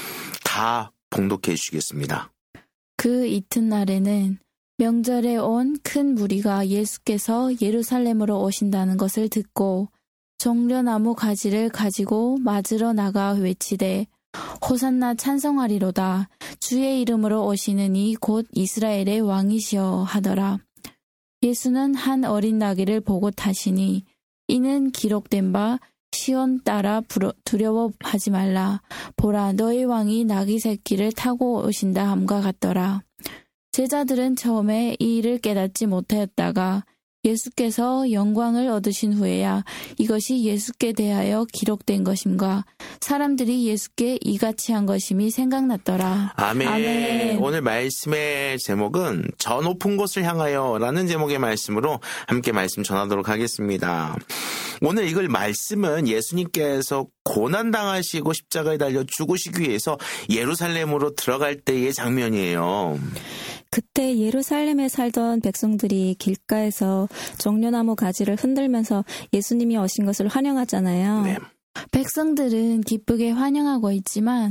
다 봉독해 주시겠습니다. 그 이튿날에는 명절에 온 큰 무리가 예수께서 예루살렘으로 오신다는 것을 듣고 종려나무 가지를 가지고 맞으러 나가 외치되 호산나 찬송하리로다. 주의 이름으로 오시는 이 곧 이스라엘의 왕이시여 하더라. 예수는 한 어린 나귀를 보고 타시니 이는 기록된 바 시온 따라 두려워하지 말라. 보라 너의 왕이 나귀 새끼를 타고 오신다 함과 같더라. 제자들은 처음에 이 일을 깨닫지 못하였다가 예수께서 영광을 얻으신 후에야 이것이 예수께 대하여 기록된 것임과 사람들이 예수께 이같이 한 것임이 생각났더라. 아멘. 아멘. 오늘 말씀의 제목은 저 높은 곳을 향하여 라는 제목의 말씀으로 함께 말씀 전하도록 하겠습니다. 오늘 읽을 말씀은 예수님께서 고난당하시고 십자가에 달려 죽으시기 위해서 예루살렘으로 들어갈 때의 장면이에요. 그때 예루살렘에 살던 백성들이 길가에서 종려나무 가지를 흔들면서 예수님이 오신 것을 환영하잖아요. 네. 백성들은 기쁘게 환영하고 있지만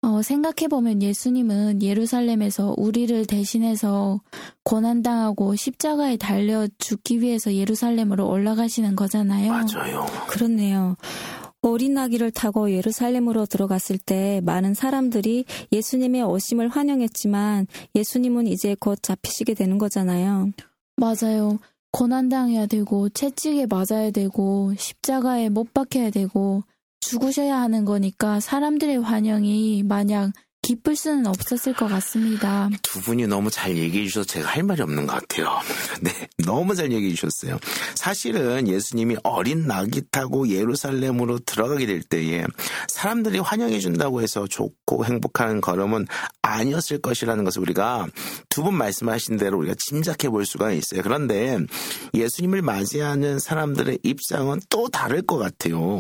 생각해보면 예수님은 예루살렘에서 우리를 대신해서 고난당하고 십자가에 달려 죽기 위해서 예루살렘으로 올라가시는 거잖아요. 맞아요. 그렇네요. 어린 나귀를 타고 예루살렘으로 들어갔을 때 많은 사람들이 예수님의 오심을 환영했지만 예수님은 이제 곧 잡히시게 되는 거잖아요. 맞아요. 고난당해야 되고 채찍에 맞아야 되고 십자가에 못 박혀야 되고 죽으셔야 하는 거니까 사람들의 환영이 마냥 기쁠 수는 없었을 것 같습니다. 두 분이 너무 잘 얘기해 주셔서 제가 할 말이 없는 것 같아요. 네, 너무 잘 얘기해 주셨어요. 사실은 예수님이 어린 나귀 타고 예루살렘으로 들어가게 될 때에 사람들이 환영해 준다고 해서 좋고 행복한 걸음은 아니었을 것이라는 것을 우리가 두 분 말씀하신 대로 우리가 짐작해 볼 수가 있어요. 그런데 예수님을 맞이하는 사람들의 입장은 또 다를 것 같아요.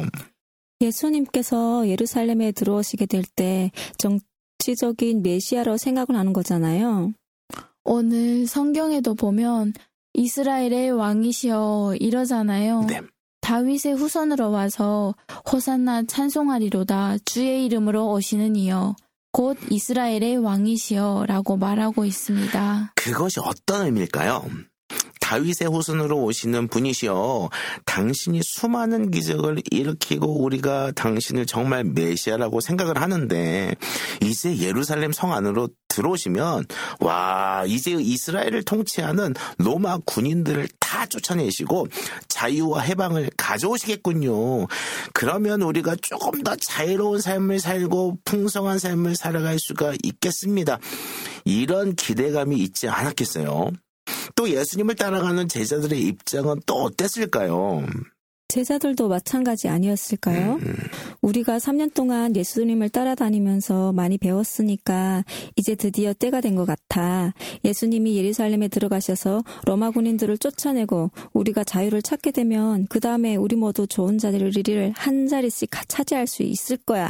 예수님께서 예루살렘에 들어오시게 될 때 정치적인 메시아로 생각을 하는 거잖아요. 오늘 성경에도 보면 이스라엘의 왕이시여 이러잖아요. 네. 다윗의 후손으로 와서 호산나 찬송하리로다. 주의 이름으로 오시는 이여 곧 이스라엘의 왕이시여 라고 말하고 있습니다. 그것이 어떤 의미일까요? 다윗의 후손으로 오시는 분이시여 당신이 수많은 기적을 일으키고 우리가 당신을 정말 메시아라고 생각을 하는데 이제 예루살렘 성 안으로 들어오시면 와 이제 이스라엘을 통치하는 로마 군인들을 다 쫓아내시고 자유와 해방을 가져오시겠군요. 그러면 우리가 조금 더 자유로운 삶을 살고 풍성한 삶을 살아갈 수가 있겠습니다. 이런 기대감이 있지 않았겠어요? 또 예수님을 따라가는 제자들의 입장은 또 어땠을까요? 제자들도 마찬가지 아니었을까요? 우리가 3년 동안 예수님을 따라다니면서 많이 배웠으니까 이제 드디어 때가 된 것 같아. 예수님이 예루살렘에 들어가셔서 로마 군인들을 쫓아내고 우리가 자유를 찾게 되면 그 다음에 우리 모두 좋은 자리를 한 자리씩 차지할 수 있을 거야.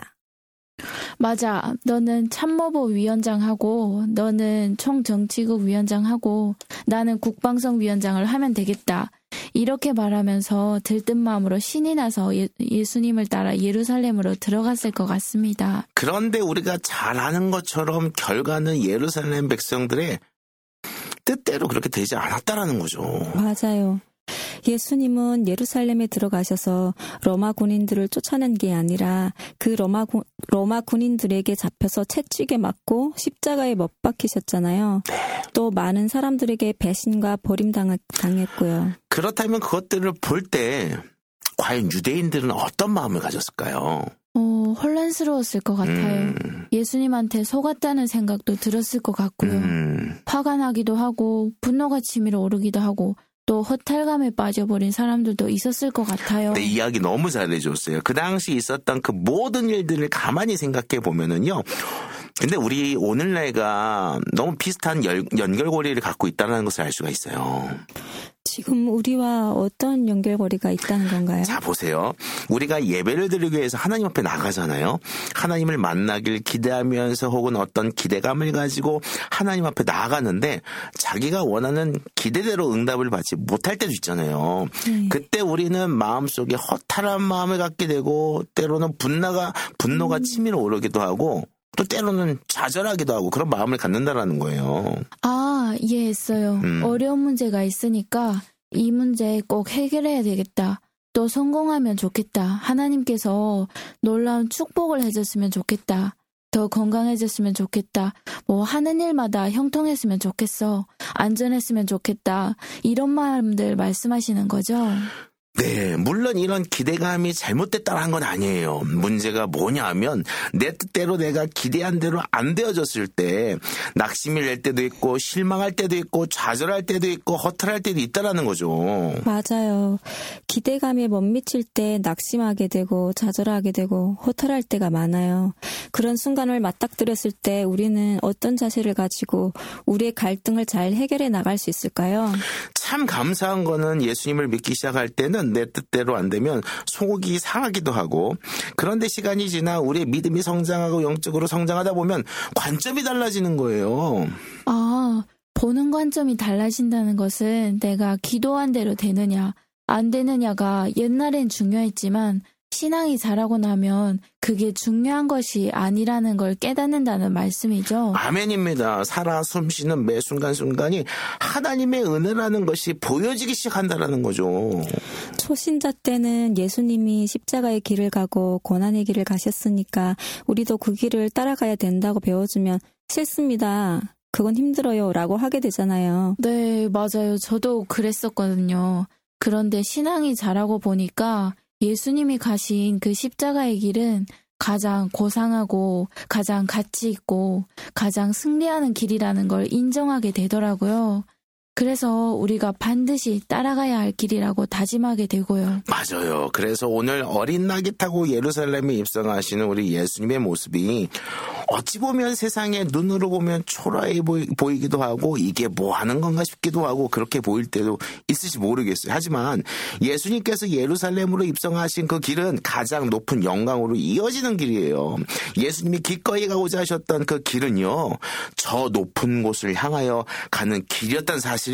맞아. 너는 참모부 위원장하고 너는 총정치국 위원장하고 나는 국방성 위원장을 하면 되겠다. 이렇게 말하면서 들뜬 마음으로 신이 나서 예수님을 따라 예루살렘으로 들어갔을 것 같습니다. 그런데 우리가 잘 아는 것처럼 결과는 예루살렘 백성들의 뜻대로 그렇게 되지 않았다라는 거죠. 맞아요. 예수님은 예루살렘에 들어가셔서 로마 군인들을 쫓아낸 게 아니라 그 로마 군인들에게 잡혀서 채찍에 맞고 십자가에 못 박히셨잖아요. 또 많은 사람들에게 배신과 버림당했고요. 그렇다면 그것들을 볼 때 과연 유대인들은 어떤 마음을 가졌을까요? 혼란스러웠을 것 같아요. 예수님한테 속았다는 생각도 들었을 것 같고요. 화가 나기도 하고 분노가 치밀어 오르기도 하고 또 허탈감에 빠져버린 사람들도 있었을 것 같아요. 네, 이야기 너무 잘해줬어요. 그 당시 있었던 그 모든 일들을 가만히 생각해 보면은요. 근데 우리 오늘날과 너무 비슷한 연결고리를 갖고 있다는 것을 알 수가 있어요. 지금 우리와 어떤 연결고리가 있다는 건가요? 자, 보세요. 우리가 예배를 드리기 위해서 하나님 앞에 나가잖아요. 하나님을 만나길 기대하면서 혹은 어떤 기대감을 가지고 하나님 앞에 나아가는데 자기가 원하는 기대대로 응답을 받지 못할 때도 있잖아요. 그때 우리는 마음속에 허탈한 마음을 갖게 되고 때로는 분노가 치밀어 오르기도 하고 또 때로는 좌절하기도 하고 그런 마음을 갖는다라는 거예요. 이해했어요. 어려운 문제가 있으니까 이 문제 꼭 해결해야 되겠다. 또 성공하면 좋겠다. 하나님께서 놀라운 축복을 해줬으면 좋겠다. 더 건강해졌으면 좋겠다. 하는 일마다 형통했으면 좋겠어. 안전했으면 좋겠다. 이런 마음들 말씀하시는 거죠? 네, 물론 이런 기대감이 잘못됐다는 건 아니에요. 문제가 뭐냐면 내 뜻대로 내가 기대한 대로 안 되어졌을 때 낙심이 낼 때도 있고 실망할 때도 있고 좌절할 때도 있고 허탈할 때도 있다라는 거죠. 맞아요. 기대감에 못 미칠 때 낙심하게 되고 좌절하게 되고 허탈할 때가 많아요. 그런 순간을 맞닥뜨렸을 때 우리는 어떤 자세를 가지고 우리의 갈등을 잘 해결해 나갈 수 있을까요? 참 감사한 거는 예수님을 믿기 시작할 때는 내 뜻대로 안 되면 속이 상하기도 하고 그런데 시간이 지나 우리의 믿음이 성장하고 영적으로 성장하다 보면 관점이 달라지는 거예요. 보는 관점이 달라진다는 것은 내가 기도한 대로 되느냐 안 되느냐가 옛날엔 중요했지만 신앙이 자라고 나면 그게 중요한 것이 아니라는 걸 깨닫는다는 말씀이죠. 아멘입니다. 살아 숨쉬는 매 순간순간이 하나님의 은혜라는 것이 보여지기 시작한다는 거죠. 초신자 때는 예수님이 십자가의 길을 가고 고난의 길을 가셨으니까 우리도 그 길을 따라가야 된다고 배워주면 싫습니다. 그건 힘들어요 라고 하게 되잖아요. 네, 맞아요. 저도 그랬었거든요. 그런데 신앙이 자라고 보니까 예수님이 가신 그 십자가의 길은 가장 고상하고 가장 가치 있고 가장 승리하는 길이라는 걸 인정하게 되더라고요. 그래서 우리가 반드시 따라가야 할 길이라고 다짐하게 되고요. 맞아요. 그래서 오늘 어린 낙이 타고 예루살렘에 입성하시는 우리 예수님의 모습이 어찌 보면 세상에 눈으로 보면 초라해 보이기도 하고 이게 뭐 하는 건가 싶기도 하고 그렇게 보일 때도 있을지 모르겠어요. 하지만 예수님께서 예루살렘으로 입성하신 그 길은 가장 높은 영광으로 이어지는 길이에요. 예수님이 기꺼이 가고자 하셨던 그 길은요. 저 높은 곳을 향하여 가는 길이었다는 사실입니다.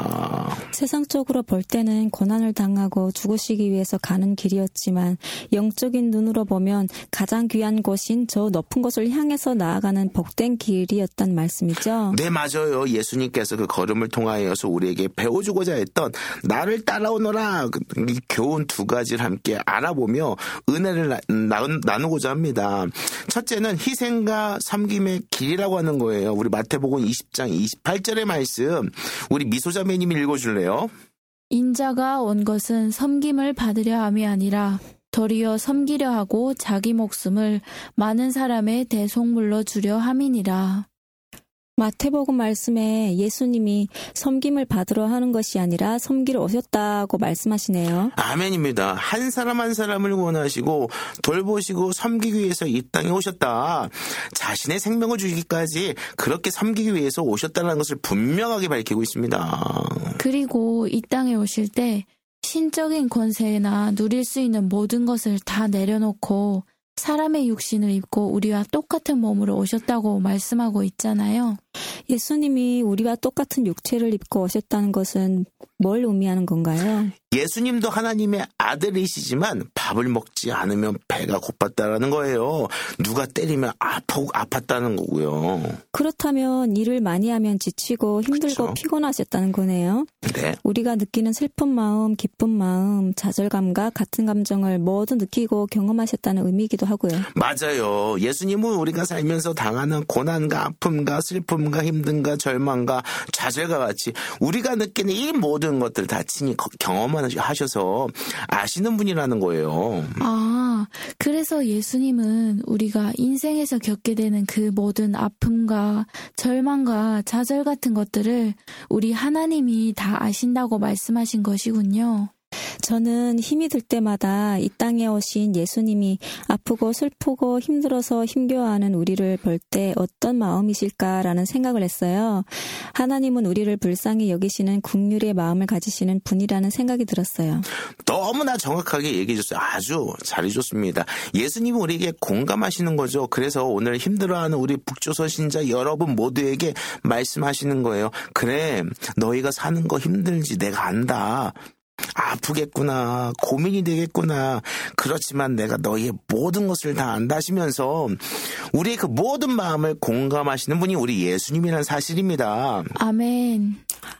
세상적으로 볼 때는 고난을 당하고 죽으시기 위해서 가는 길이었지만 영적인 눈으로 보면 가장 귀한 곳인 저 높은 곳을 향해서 나아가는 복된 길이었단 말씀이죠. 네, 맞아요. 예수님께서 그 걸음을 통하여서 우리에게 배워주고자 했던 나를 따라오너라 교훈 두 가지를 함께 알아보며 은혜를 나누고자 합니다. 첫째는 희생과 섬김의 길이라고 하는 거예요. 우리 마태복음 20장 28절의 말씀 우리 미소자매님이 읽어줄래요? 인자가 온 것은 섬김을 받으려 함이 아니라 도리어 섬기려 하고 자기 목숨을 많은 사람의 대속물로 주려 함이니라. 마태복음 말씀에 예수님이 섬김을 받으러 하는 것이 아니라 섬기러 오셨다고 말씀하시네요. 아멘입니다. 한 사람 한 사람을 원하시고 돌보시고 섬기기 위해서 이 땅에 오셨다. 자신의 생명을 주기까지 그렇게 섬기기 위해서 오셨다는 것을 분명하게 밝히고 있습니다. 그리고 이 땅에 오실 때 신적인 권세나 누릴 수 있는 모든 것을 다 내려놓고 사람의 육신을 입고 우리와 똑같은 몸으로 오셨다고 말씀하고 있잖아요. 예수님이 우리와 똑같은 육체를 입고 오셨다는 것은 뭘 의미하는 건가요? 예수님도 하나님의 아들이시지만 밥을 먹지 않으면 배가 고팠다라는 거예요. 누가 때리면 아팠다는 거고요. 그렇다면 일을 많이 하면 지치고 힘들고 그렇죠. 피곤하셨다는 거네요. 네. 우리가 느끼는 슬픈 마음, 기쁜 마음, 좌절감과 같은 감정을 모두 느끼고 경험하셨다는 의미이기도 하고요. 맞아요. 예수님은 우리가 살면서 당하는 고난과 아픔과 슬픔과 힘듦과 절망과 좌절과 같이 우리가 느끼는 이 모든 것들을 다 친히 경험하셔서 아시는 분이라는 거예요. 아, 그래서 예수님은 우리가 인생에서 겪게 되는 그 모든 아픔과 절망과 좌절 같은 것들을 우리 하나님이 다 아신다고 말씀하신 것이군요. 저는 힘이 들 때마다 이 땅에 오신 예수님이 아프고 슬프고 힘들어서 힘겨워하는 우리를 볼 때 어떤 마음이실까라는 생각을 했어요. 하나님은 우리를 불쌍히 여기시는 긍휼의 마음을 가지시는 분이라는 생각이 들었어요. 너무나 정확하게 얘기해 줬어요. 아주 잘해줬습니다. 예수님은 우리에게 공감하시는 거죠. 그래서 오늘 힘들어하는 우리 북조선 신자 여러분 모두에게 말씀하시는 거예요. 그래, 너희가 사는 거 힘들지 내가 안다. 아프겠구나, 고민이 되겠구나. 그렇지만 내가 너희의 모든 것을 다 안다 하시면서 우리의 그 모든 마음을 공감하시는 분이 우리 예수님이라는 사실입니다. 아멘.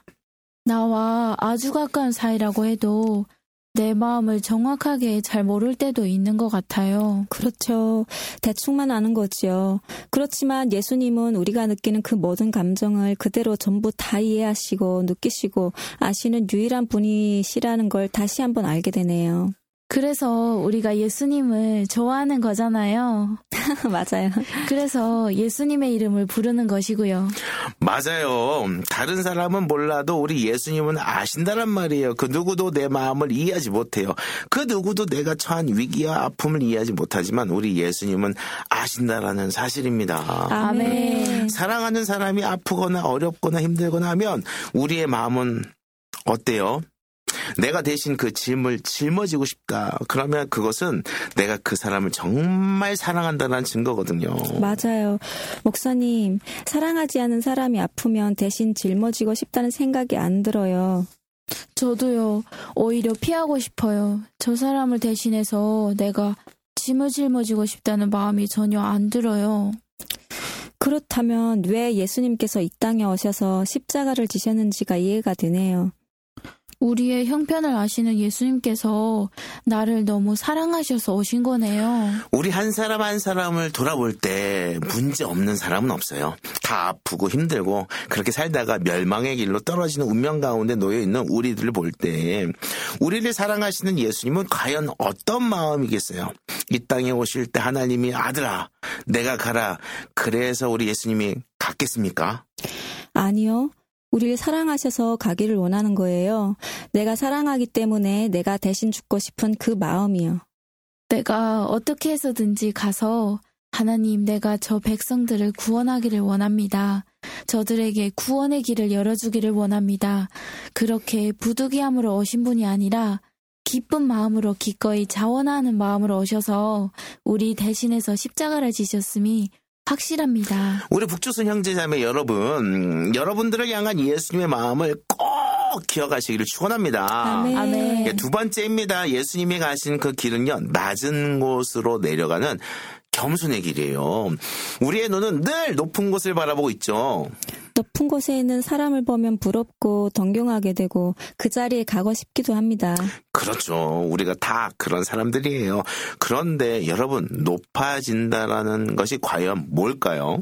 나와 아주 가까운 사이라고 해도 내 마음을 정확하게 잘 모를 때도 있는 것 같아요. 그렇죠. 대충만 아는 거죠. 그렇지만 예수님은 우리가 느끼는 그 모든 감정을 그대로 전부 다 이해하시고 느끼시고 아시는 유일한 분이시라는 걸 다시 한번 알게 되네요. 그래서 우리가 예수님을 좋아하는 거잖아요. 맞아요. 그래서 예수님의 이름을 부르는 것이고요. 맞아요. 다른 사람은 몰라도 우리 예수님은 아신다란 말이에요. 그 누구도 내 마음을 이해하지 못해요. 그 누구도 내가 처한 위기와 아픔을 이해하지 못하지만 우리 예수님은 아신다라는 사실입니다. 아멘. 사랑하는 사람이 아프거나 어렵거나 힘들거나 하면 우리의 마음은 어때요? 내가 대신 그 짐을 짊어지고 싶다. 그러면 그것은 내가 그 사람을 정말 사랑한다는 증거거든요. 맞아요. 목사님, 사랑하지 않은 사람이 아프면 대신 짊어지고 싶다는 생각이 안 들어요. 저도요. 오히려 피하고 싶어요. 저 사람을 대신해서 내가 짐을 짊어지고 싶다는 마음이 전혀 안 들어요. 그렇다면 왜 예수님께서 이 땅에 오셔서 십자가를 지셨는지가 이해가 되네요. 우리의 형편을 아시는 예수님께서 나를 너무 사랑하셔서 오신 거네요. 우리 한 사람 한 사람을 돌아볼 때 문제 없는 사람은 없어요. 다 아프고 힘들고 그렇게 살다가 멸망의 길로 떨어지는 운명 가운데 놓여있는 우리들을 볼 때 우리를 사랑하시는 예수님은 과연 어떤 마음이겠어요? 이 땅에 오실 때 하나님이 아들아 내가 가라. 그래서 우리 예수님이 갔겠습니까? 아니요. 우리를 사랑하셔서 가기를 원하는 거예요. 내가 사랑하기 때문에 내가 대신 죽고 싶은 그 마음이요. 내가 어떻게 해서든지 가서 하나님 내가 저 백성들을 구원하기를 원합니다. 저들에게 구원의 길을 열어주기를 원합니다. 그렇게 부득이함으로 오신 분이 아니라 기쁜 마음으로 기꺼이 자원하는 마음으로 오셔서 우리 대신해서 십자가를 지셨음이 확실합니다. 우리 북조선 형제자매 여러분, 여러분들을 향한 예수님의 마음을 꼭 기억하시기를 축원합니다. 아멘. 아멘. 두 번째입니다. 예수님이 가신 그 길은요, 낮은 곳으로 내려가는 겸손의 길이에요. 우리의 눈은 늘 높은 곳을 바라보고 있죠. 높은 곳에 있는 사람을 보면 부럽고 동경하게 되고 그 자리에 가고 싶기도 합니다. 그렇죠. 우리가 다 그런 사람들이에요. 그런데 여러분, 높아진다라는 것이 과연 뭘까요?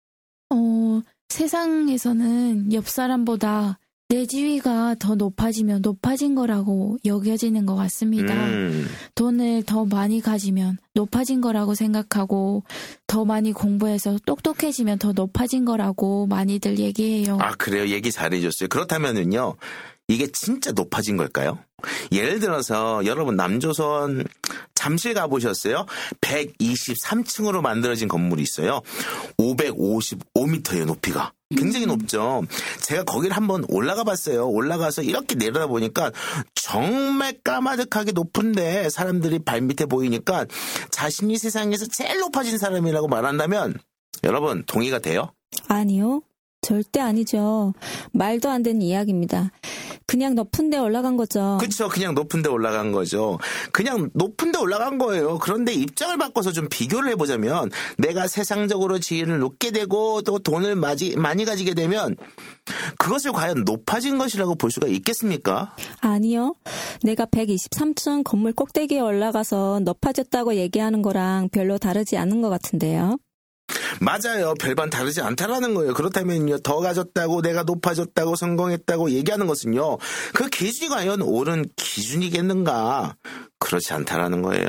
세상에서는 옆 사람보다 내 지위가 더 높아지면 높아진 거라고 여겨지는 것 같습니다. 돈을 더 많이 가지면 높아진 거라고 생각하고 더 많이 공부해서 똑똑해지면 더 높아진 거라고 많이들 얘기해요. 아, 그래요? 얘기 잘해줬어요. 그렇다면은요, 이게 진짜 높아진 걸까요? 예를 들어서 여러분 남조선 잠실 가보셨어요? 123층으로 만들어진 건물이 있어요. 555m예요, 높이가. 굉장히 높죠. 제가 거기를 한번 올라가 봤어요. 올라가서 이렇게 내려다보니까 정말 까마득하게 높은데 사람들이 발밑에 보이니까 자신이 세상에서 제일 높아진 사람이라고 말한다면 여러분 동의가 돼요? 아니요. 절대 아니죠. 말도 안 되는 이야기입니다. 그냥 높은 데 올라간 거죠. 그렇죠. 그냥 높은 데 올라간 거죠. 그냥 높은 데 올라간 거예요. 그런데 입장을 바꿔서 좀 비교를 해보자면 내가 세상적으로 지위를 높게 되고 또 돈을 많이 가지게 되면 그것을 과연 높아진 것이라고 볼 수가 있겠습니까? 아니요. 내가 123층 건물 꼭대기에 올라가서 높아졌다고 얘기하는 거랑 별로 다르지 않은 것 같은데요. 맞아요. 별반 다르지 않다라는 거예요. 그렇다면요, 더 가졌다고 내가 높아졌다고 성공했다고 얘기하는 것은요, 그 기준이 과연 옳은 기준이겠는가? 그렇지 않다라는 거예요.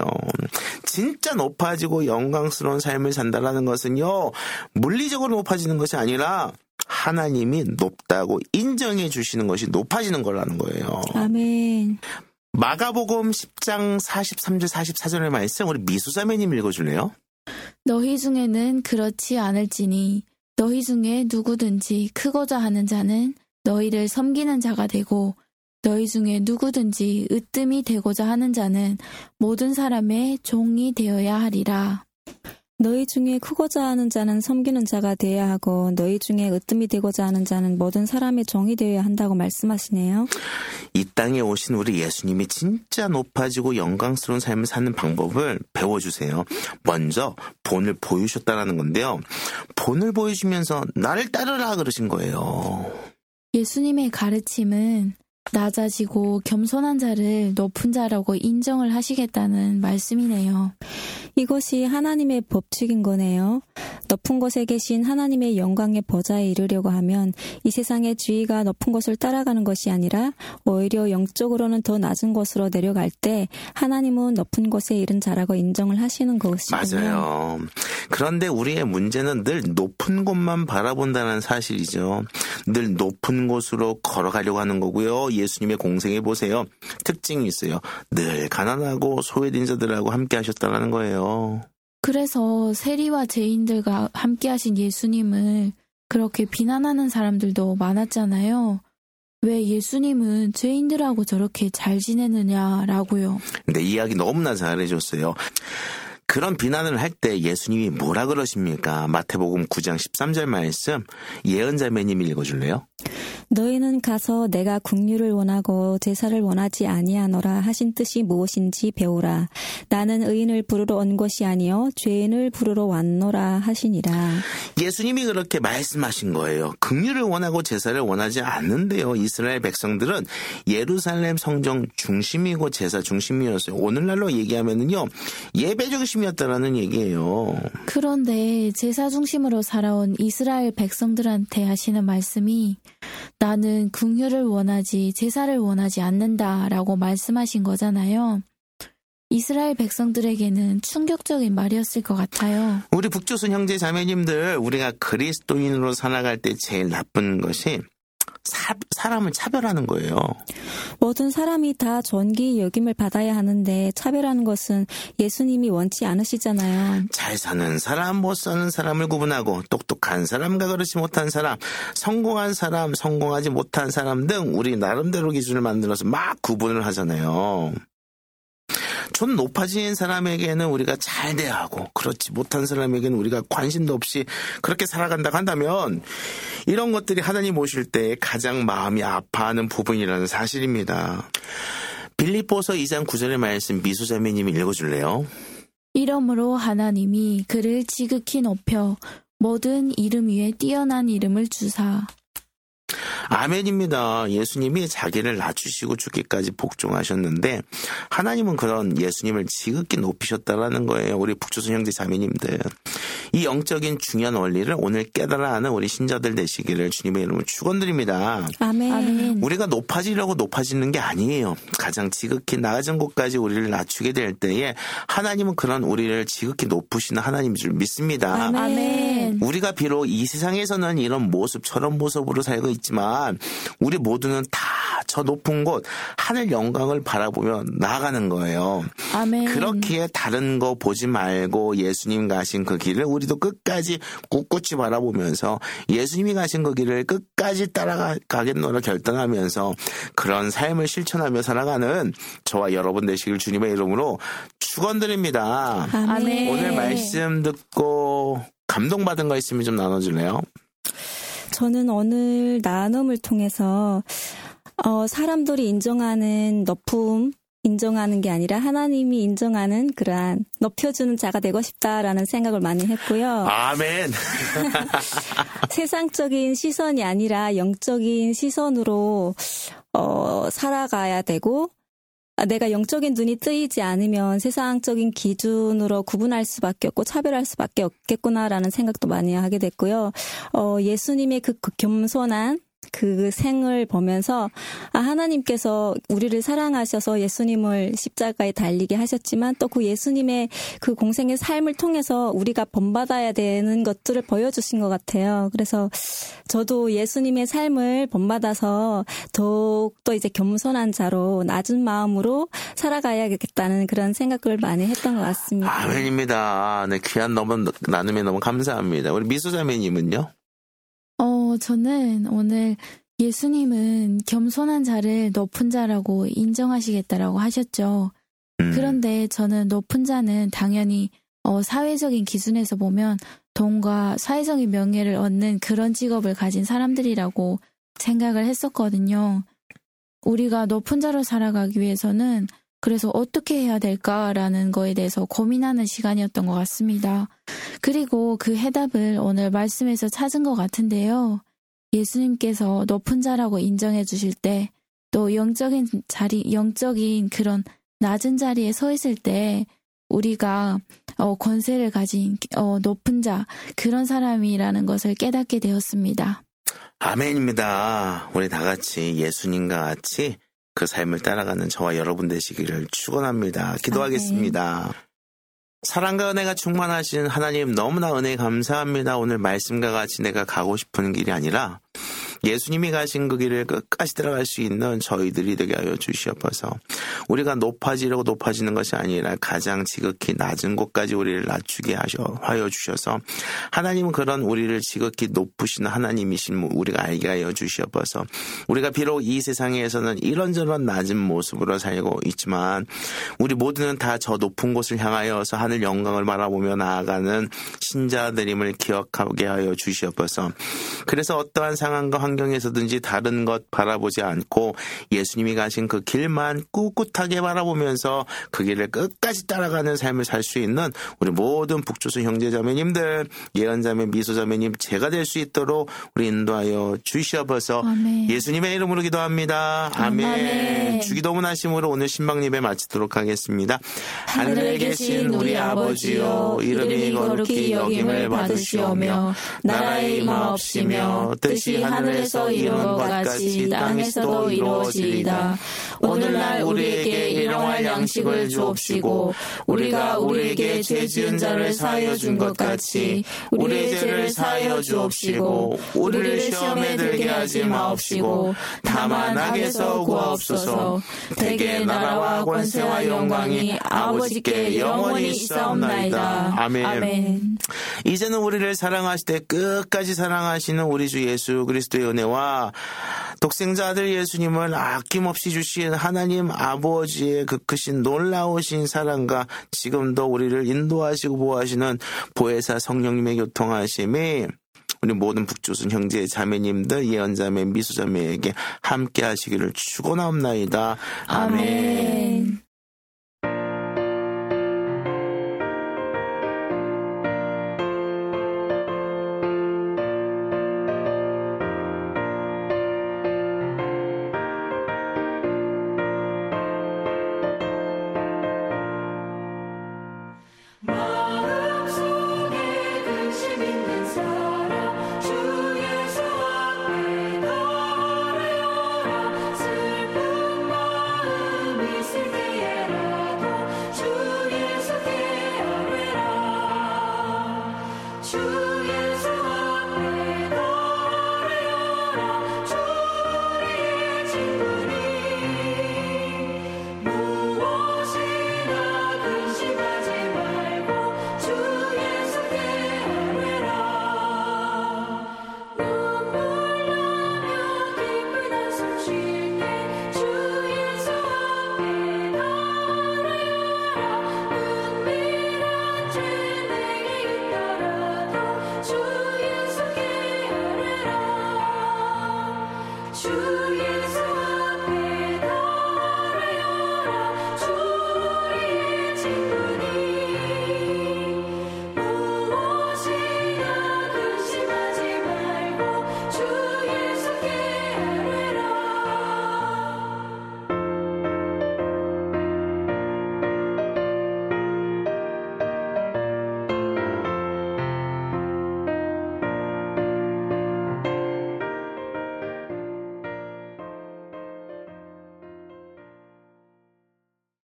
진짜 높아지고 영광스러운 삶을 산다라는 것은요, 물리적으로 높아지는 것이 아니라 하나님이 높다고 인정해 주시는 것이 높아지는 거라는 거예요. 아멘. 마가복음 10장 43절 44절의 말씀 우리 미수자매님 읽어줄래요? 너희 중에는 그렇지 않을지니 너희 중에 누구든지 크고자 하는 자는 너희를 섬기는 자가 되고 너희 중에 누구든지 으뜸이 되고자 하는 자는 모든 사람의 종이 되어야 하리라. 너희 중에 크고자 하는 자는 섬기는 자가 되어야 하고 너희 중에 으뜸이 되고자 하는 자는 모든 사람의 종이 되어야 한다고 말씀하시네요. 이 땅에 오신 우리 예수님이 진짜 높아지고 영광스러운 삶을 사는 방법을 배워주세요. 먼저 본을 보여주셨다는 건데요. 본을 보여주면서 나를 따르라 그러신 거예요. 예수님의 가르침은 낮아지고 겸손한 자를 높은 자라고 인정을 하시겠다는 말씀이네요. 이것이 하나님의 법칙인 거네요. 높은 곳에 계신 하나님의 영광의 보좌에 이르려고 하면 이 세상의 지위가 높은 곳을 따라가는 것이 아니라 오히려 영적으로는 더 낮은 곳으로 내려갈 때 하나님은 높은 곳에 이른 자라고 인정을 하시는 것이군요. 맞아요. 그런데 우리의 문제는 늘 높은 곳만 바라본다는 사실이죠. 늘 높은 곳으로 걸어가려고 하는 거고요. 예수님의 공생에 보세요. 특징이 있어요. 늘 가난하고 소외된 자들하고 함께 하셨다는 거예요. 그래서 세리와 죄인들과 함께 하신 예수님을 그렇게 비난하는 사람들도 많았잖아요. 왜 예수님은 죄인들하고 저렇게 잘 지내느냐라고요. 근데 이야기 너무나 잘해줬어요. 그런 비난을 할 때 예수님이 뭐라 그러십니까? 마태복음 9장 13절 말씀 예언자매님 읽어줄래요? 너희는 가서 내가 긍휼을 원하고 제사를 원하지 아니하노라 하신 뜻이 무엇인지 배우라. 나는 의인을 부르러 온 것이 아니요 죄인을 부르러 왔노라 하시니라. 예수님이 그렇게 말씀하신 거예요. 긍휼을 원하고 제사를 원하지 않는데요. 이스라엘 백성들은 예루살렘 성정 중심이고 제사 중심이었어요. 오늘날로 얘기하면은요 예배 중심이었다라는 얘기예요. 그런데 제사 중심으로 살아온 이스라엘 백성들한테 하시는 말씀이 나는 긍휼을 원하지 제사를 원하지 않는다라고 말씀하신 거잖아요. 이스라엘 백성들에게는 충격적인 말이었을 것 같아요. 우리 북조선 형제 자매님들, 우리가 그리스도인으로 살아갈 때 제일 나쁜 것이 사람을 차별하는 거예요. 모든 사람이 다 존귀 여김을 받아야 하는데 차별하는 것은 예수님이 원치 않으시잖아요. 잘 사는 사람, 못 사는 사람을 구분하고 똑똑한 사람과 그렇지 못한 사람, 성공한 사람, 성공하지 못한 사람 등 우리 나름대로 기준을 만들어서 막 구분을 하잖아요. 좀 높아진 사람에게는 우리가 잘 대하고 그렇지 못한 사람에게는 우리가 관심도 없이 그렇게 살아간다고 한다면 이런 것들이 하나님 오실 때 가장 마음이 아파하는 부분이라는 사실입니다. 빌립보서 2장 9절의 말씀 미수자매님이 읽어줄래요? 이러므로 하나님이 그를 지극히 높여 모든 이름 위에 뛰어난 이름을 주사. 아멘입니다. 예수님이 자기를 낮추시고 죽기까지 복종하셨는데 하나님은 그런 예수님을 지극히 높이셨다라는 거예요. 우리 북조선 형제 자매님들. 이 영적인 중요한 원리를 오늘 깨달아 하는 우리 신자들 되시기를 주님의 이름으로 축원드립니다. 아멘. 아멘. 우리가 높아지려고 높아지는 게 아니에요. 가장 지극히 낮은 곳까지 우리를 낮추게 될 때에 하나님은 그런 우리를 지극히 높으시는 하나님인 줄 믿습니다. 아멘. 우리가 비록 이 세상에서는 이런 모습, 저런 모습으로 살고 있지만 우리 모두는 다 저 높은 곳, 하늘 영광을 바라보며 나아가는 거예요. 아멘. 그렇기에 다른 거 보지 말고 예수님 가신 그 길을 우리도 끝까지 꿋꿋이 바라보면서 예수님이 가신 그 길을 끝까지 따라가겠노라 결단하면서 그런 삶을 실천하며 살아가는 저와 여러분 되시길 주님의 이름으로 축원드립니다. 아멘. 오늘 말씀 듣고 감동받은 거 있으면 좀 나눠줄래요? 저는 오늘 나눔을 통해서 사람들이 인정하는 높음, 인정하는 게 아니라 하나님이 인정하는 그러한 높여주는 자가 되고 싶다라는 생각을 많이 했고요. 아멘. 세상적인 시선이 아니라 영적인 시선으로 살아가야 되고, 내가 영적인 눈이 뜨이지 않으면 세상적인 기준으로 구분할 수밖에 없고 차별할 수밖에 없겠구나라는 생각도 많이 하게 됐고요. 예수님의 그 겸손한 그 생을 보면서 하나님께서 우리를 사랑하셔서 예수님을 십자가에 달리게 하셨지만 또 그 예수님의 그 공생의 삶을 통해서 우리가 본받아야 되는 것들을 보여주신 것 같아요. 그래서 저도 예수님의 삶을 본받아서 더욱더 이제 겸손한 자로 낮은 마음으로 살아가야겠다는 그런 생각을 많이 했던 것 같습니다. 아멘입니다. 네, 귀한 나눔에 너무 감사합니다. 우리 미수자매님은요? 저는 오늘 예수님은 겸손한 자를 높은 자라고 인정하시겠다라고 하셨죠. 그런데 저는 높은 자는 당연히 사회적인 기준에서 보면 돈과 사회적인 명예를 얻는 그런 직업을 가진 사람들이라고 생각을 했었거든요. 우리가 높은 자로 살아가기 위해서는 그래서 어떻게 해야 될까라는 거에 대해서 고민하는 시간이었던 것 같습니다. 그리고 그 해답을 오늘 말씀에서 찾은 것 같은데요. 예수님께서 높은 자라고 인정해 주실 때, 또 영적인 그런 낮은 자리에 서 있을 때 우리가 권세를 가진 높은 자, 그런 사람이라는 것을 깨닫게 되었습니다. 아멘입니다. 우리 다 같이 예수님과 같이 그 삶을 따라가는 저와 여러분 되시기를 축원합니다. 기도하겠습니다. 아멘. 사랑과 은혜가 충만하신 하나님, 너무나 은혜 감사합니다. 오늘 말씀과 같이 내가 가고 싶은 길이 아니라 예수님이 가신 그 길을 끝까지 들어갈 수 있는 저희들이 되게 하여 주시옵소서. 우리가 높아지려고 높아지는 것이 아니라 가장 지극히 낮은 곳까지 우리를 낮추게 하여 주셔서 하나님은 그런 우리를 지극히 높으신 하나님이신 우리가 알게 하여 주시옵소서. 우리가 비록 이 세상에서는 이런저런 낮은 모습으로 살고 있지만 우리 모두는 다 저 높은 곳을 향하여서 하늘 영광을 바라보며 나아가는 신자들임을 기억하게 하여 주시옵소서. 그래서 어떠한 상황과 환경에서든지 다른 것 바라보지 않고 예수님이 가신 그 길만 꿋꿋하게 바라보면서 그 길을 끝까지 따라가는 삶을 살 수 있는 우리 모든 북조선 형제자매님들, 예언자매, 미소자매님 제가 될 수 있도록 우리 인도하여 주시옵소서. 아멘. 예수님의 이름으로 기도합니다. 아멘. 아멘. 주기도문 하심으로 오늘 신방예배 마치도록 하겠습니다. 하늘에 계신 우리 아버지여, 이름이 거룩히 여김을 받으시오며 나라의 임하옵시며 뜻이 하늘에서 이룬 것 같이 땅에서도 이루어지리이다. 오늘날 우리에게 일용할 양식을 주옵시고 우리가 우리에게 죄 지은 자를 사하여 준 것 같이 우리의 죄를 사하여 주옵시고 우리를 시험에 들게 하지 마옵시고 다만 악에서 구하옵소서. 대개 나라와 권세와 영광이 아버지께 영원히 있사옵나이다. 아멘. 아멘. 이제는 우리를 사랑하시되 끝까지 사랑하시는 우리 주 예수 그리스도의 은혜와 독생자 아들 예수님을 아낌없이 주신 하나님 아버지의 그 크신 놀라우신 사랑과 지금도 우리를 인도하시고 보호하시는 보혜사 성령님의 교통하심이 우리 모든 북조선 형제 자매님들, 예언자매, 미소자매에게 함께 하시기를 축원하옵나이다. 아멘.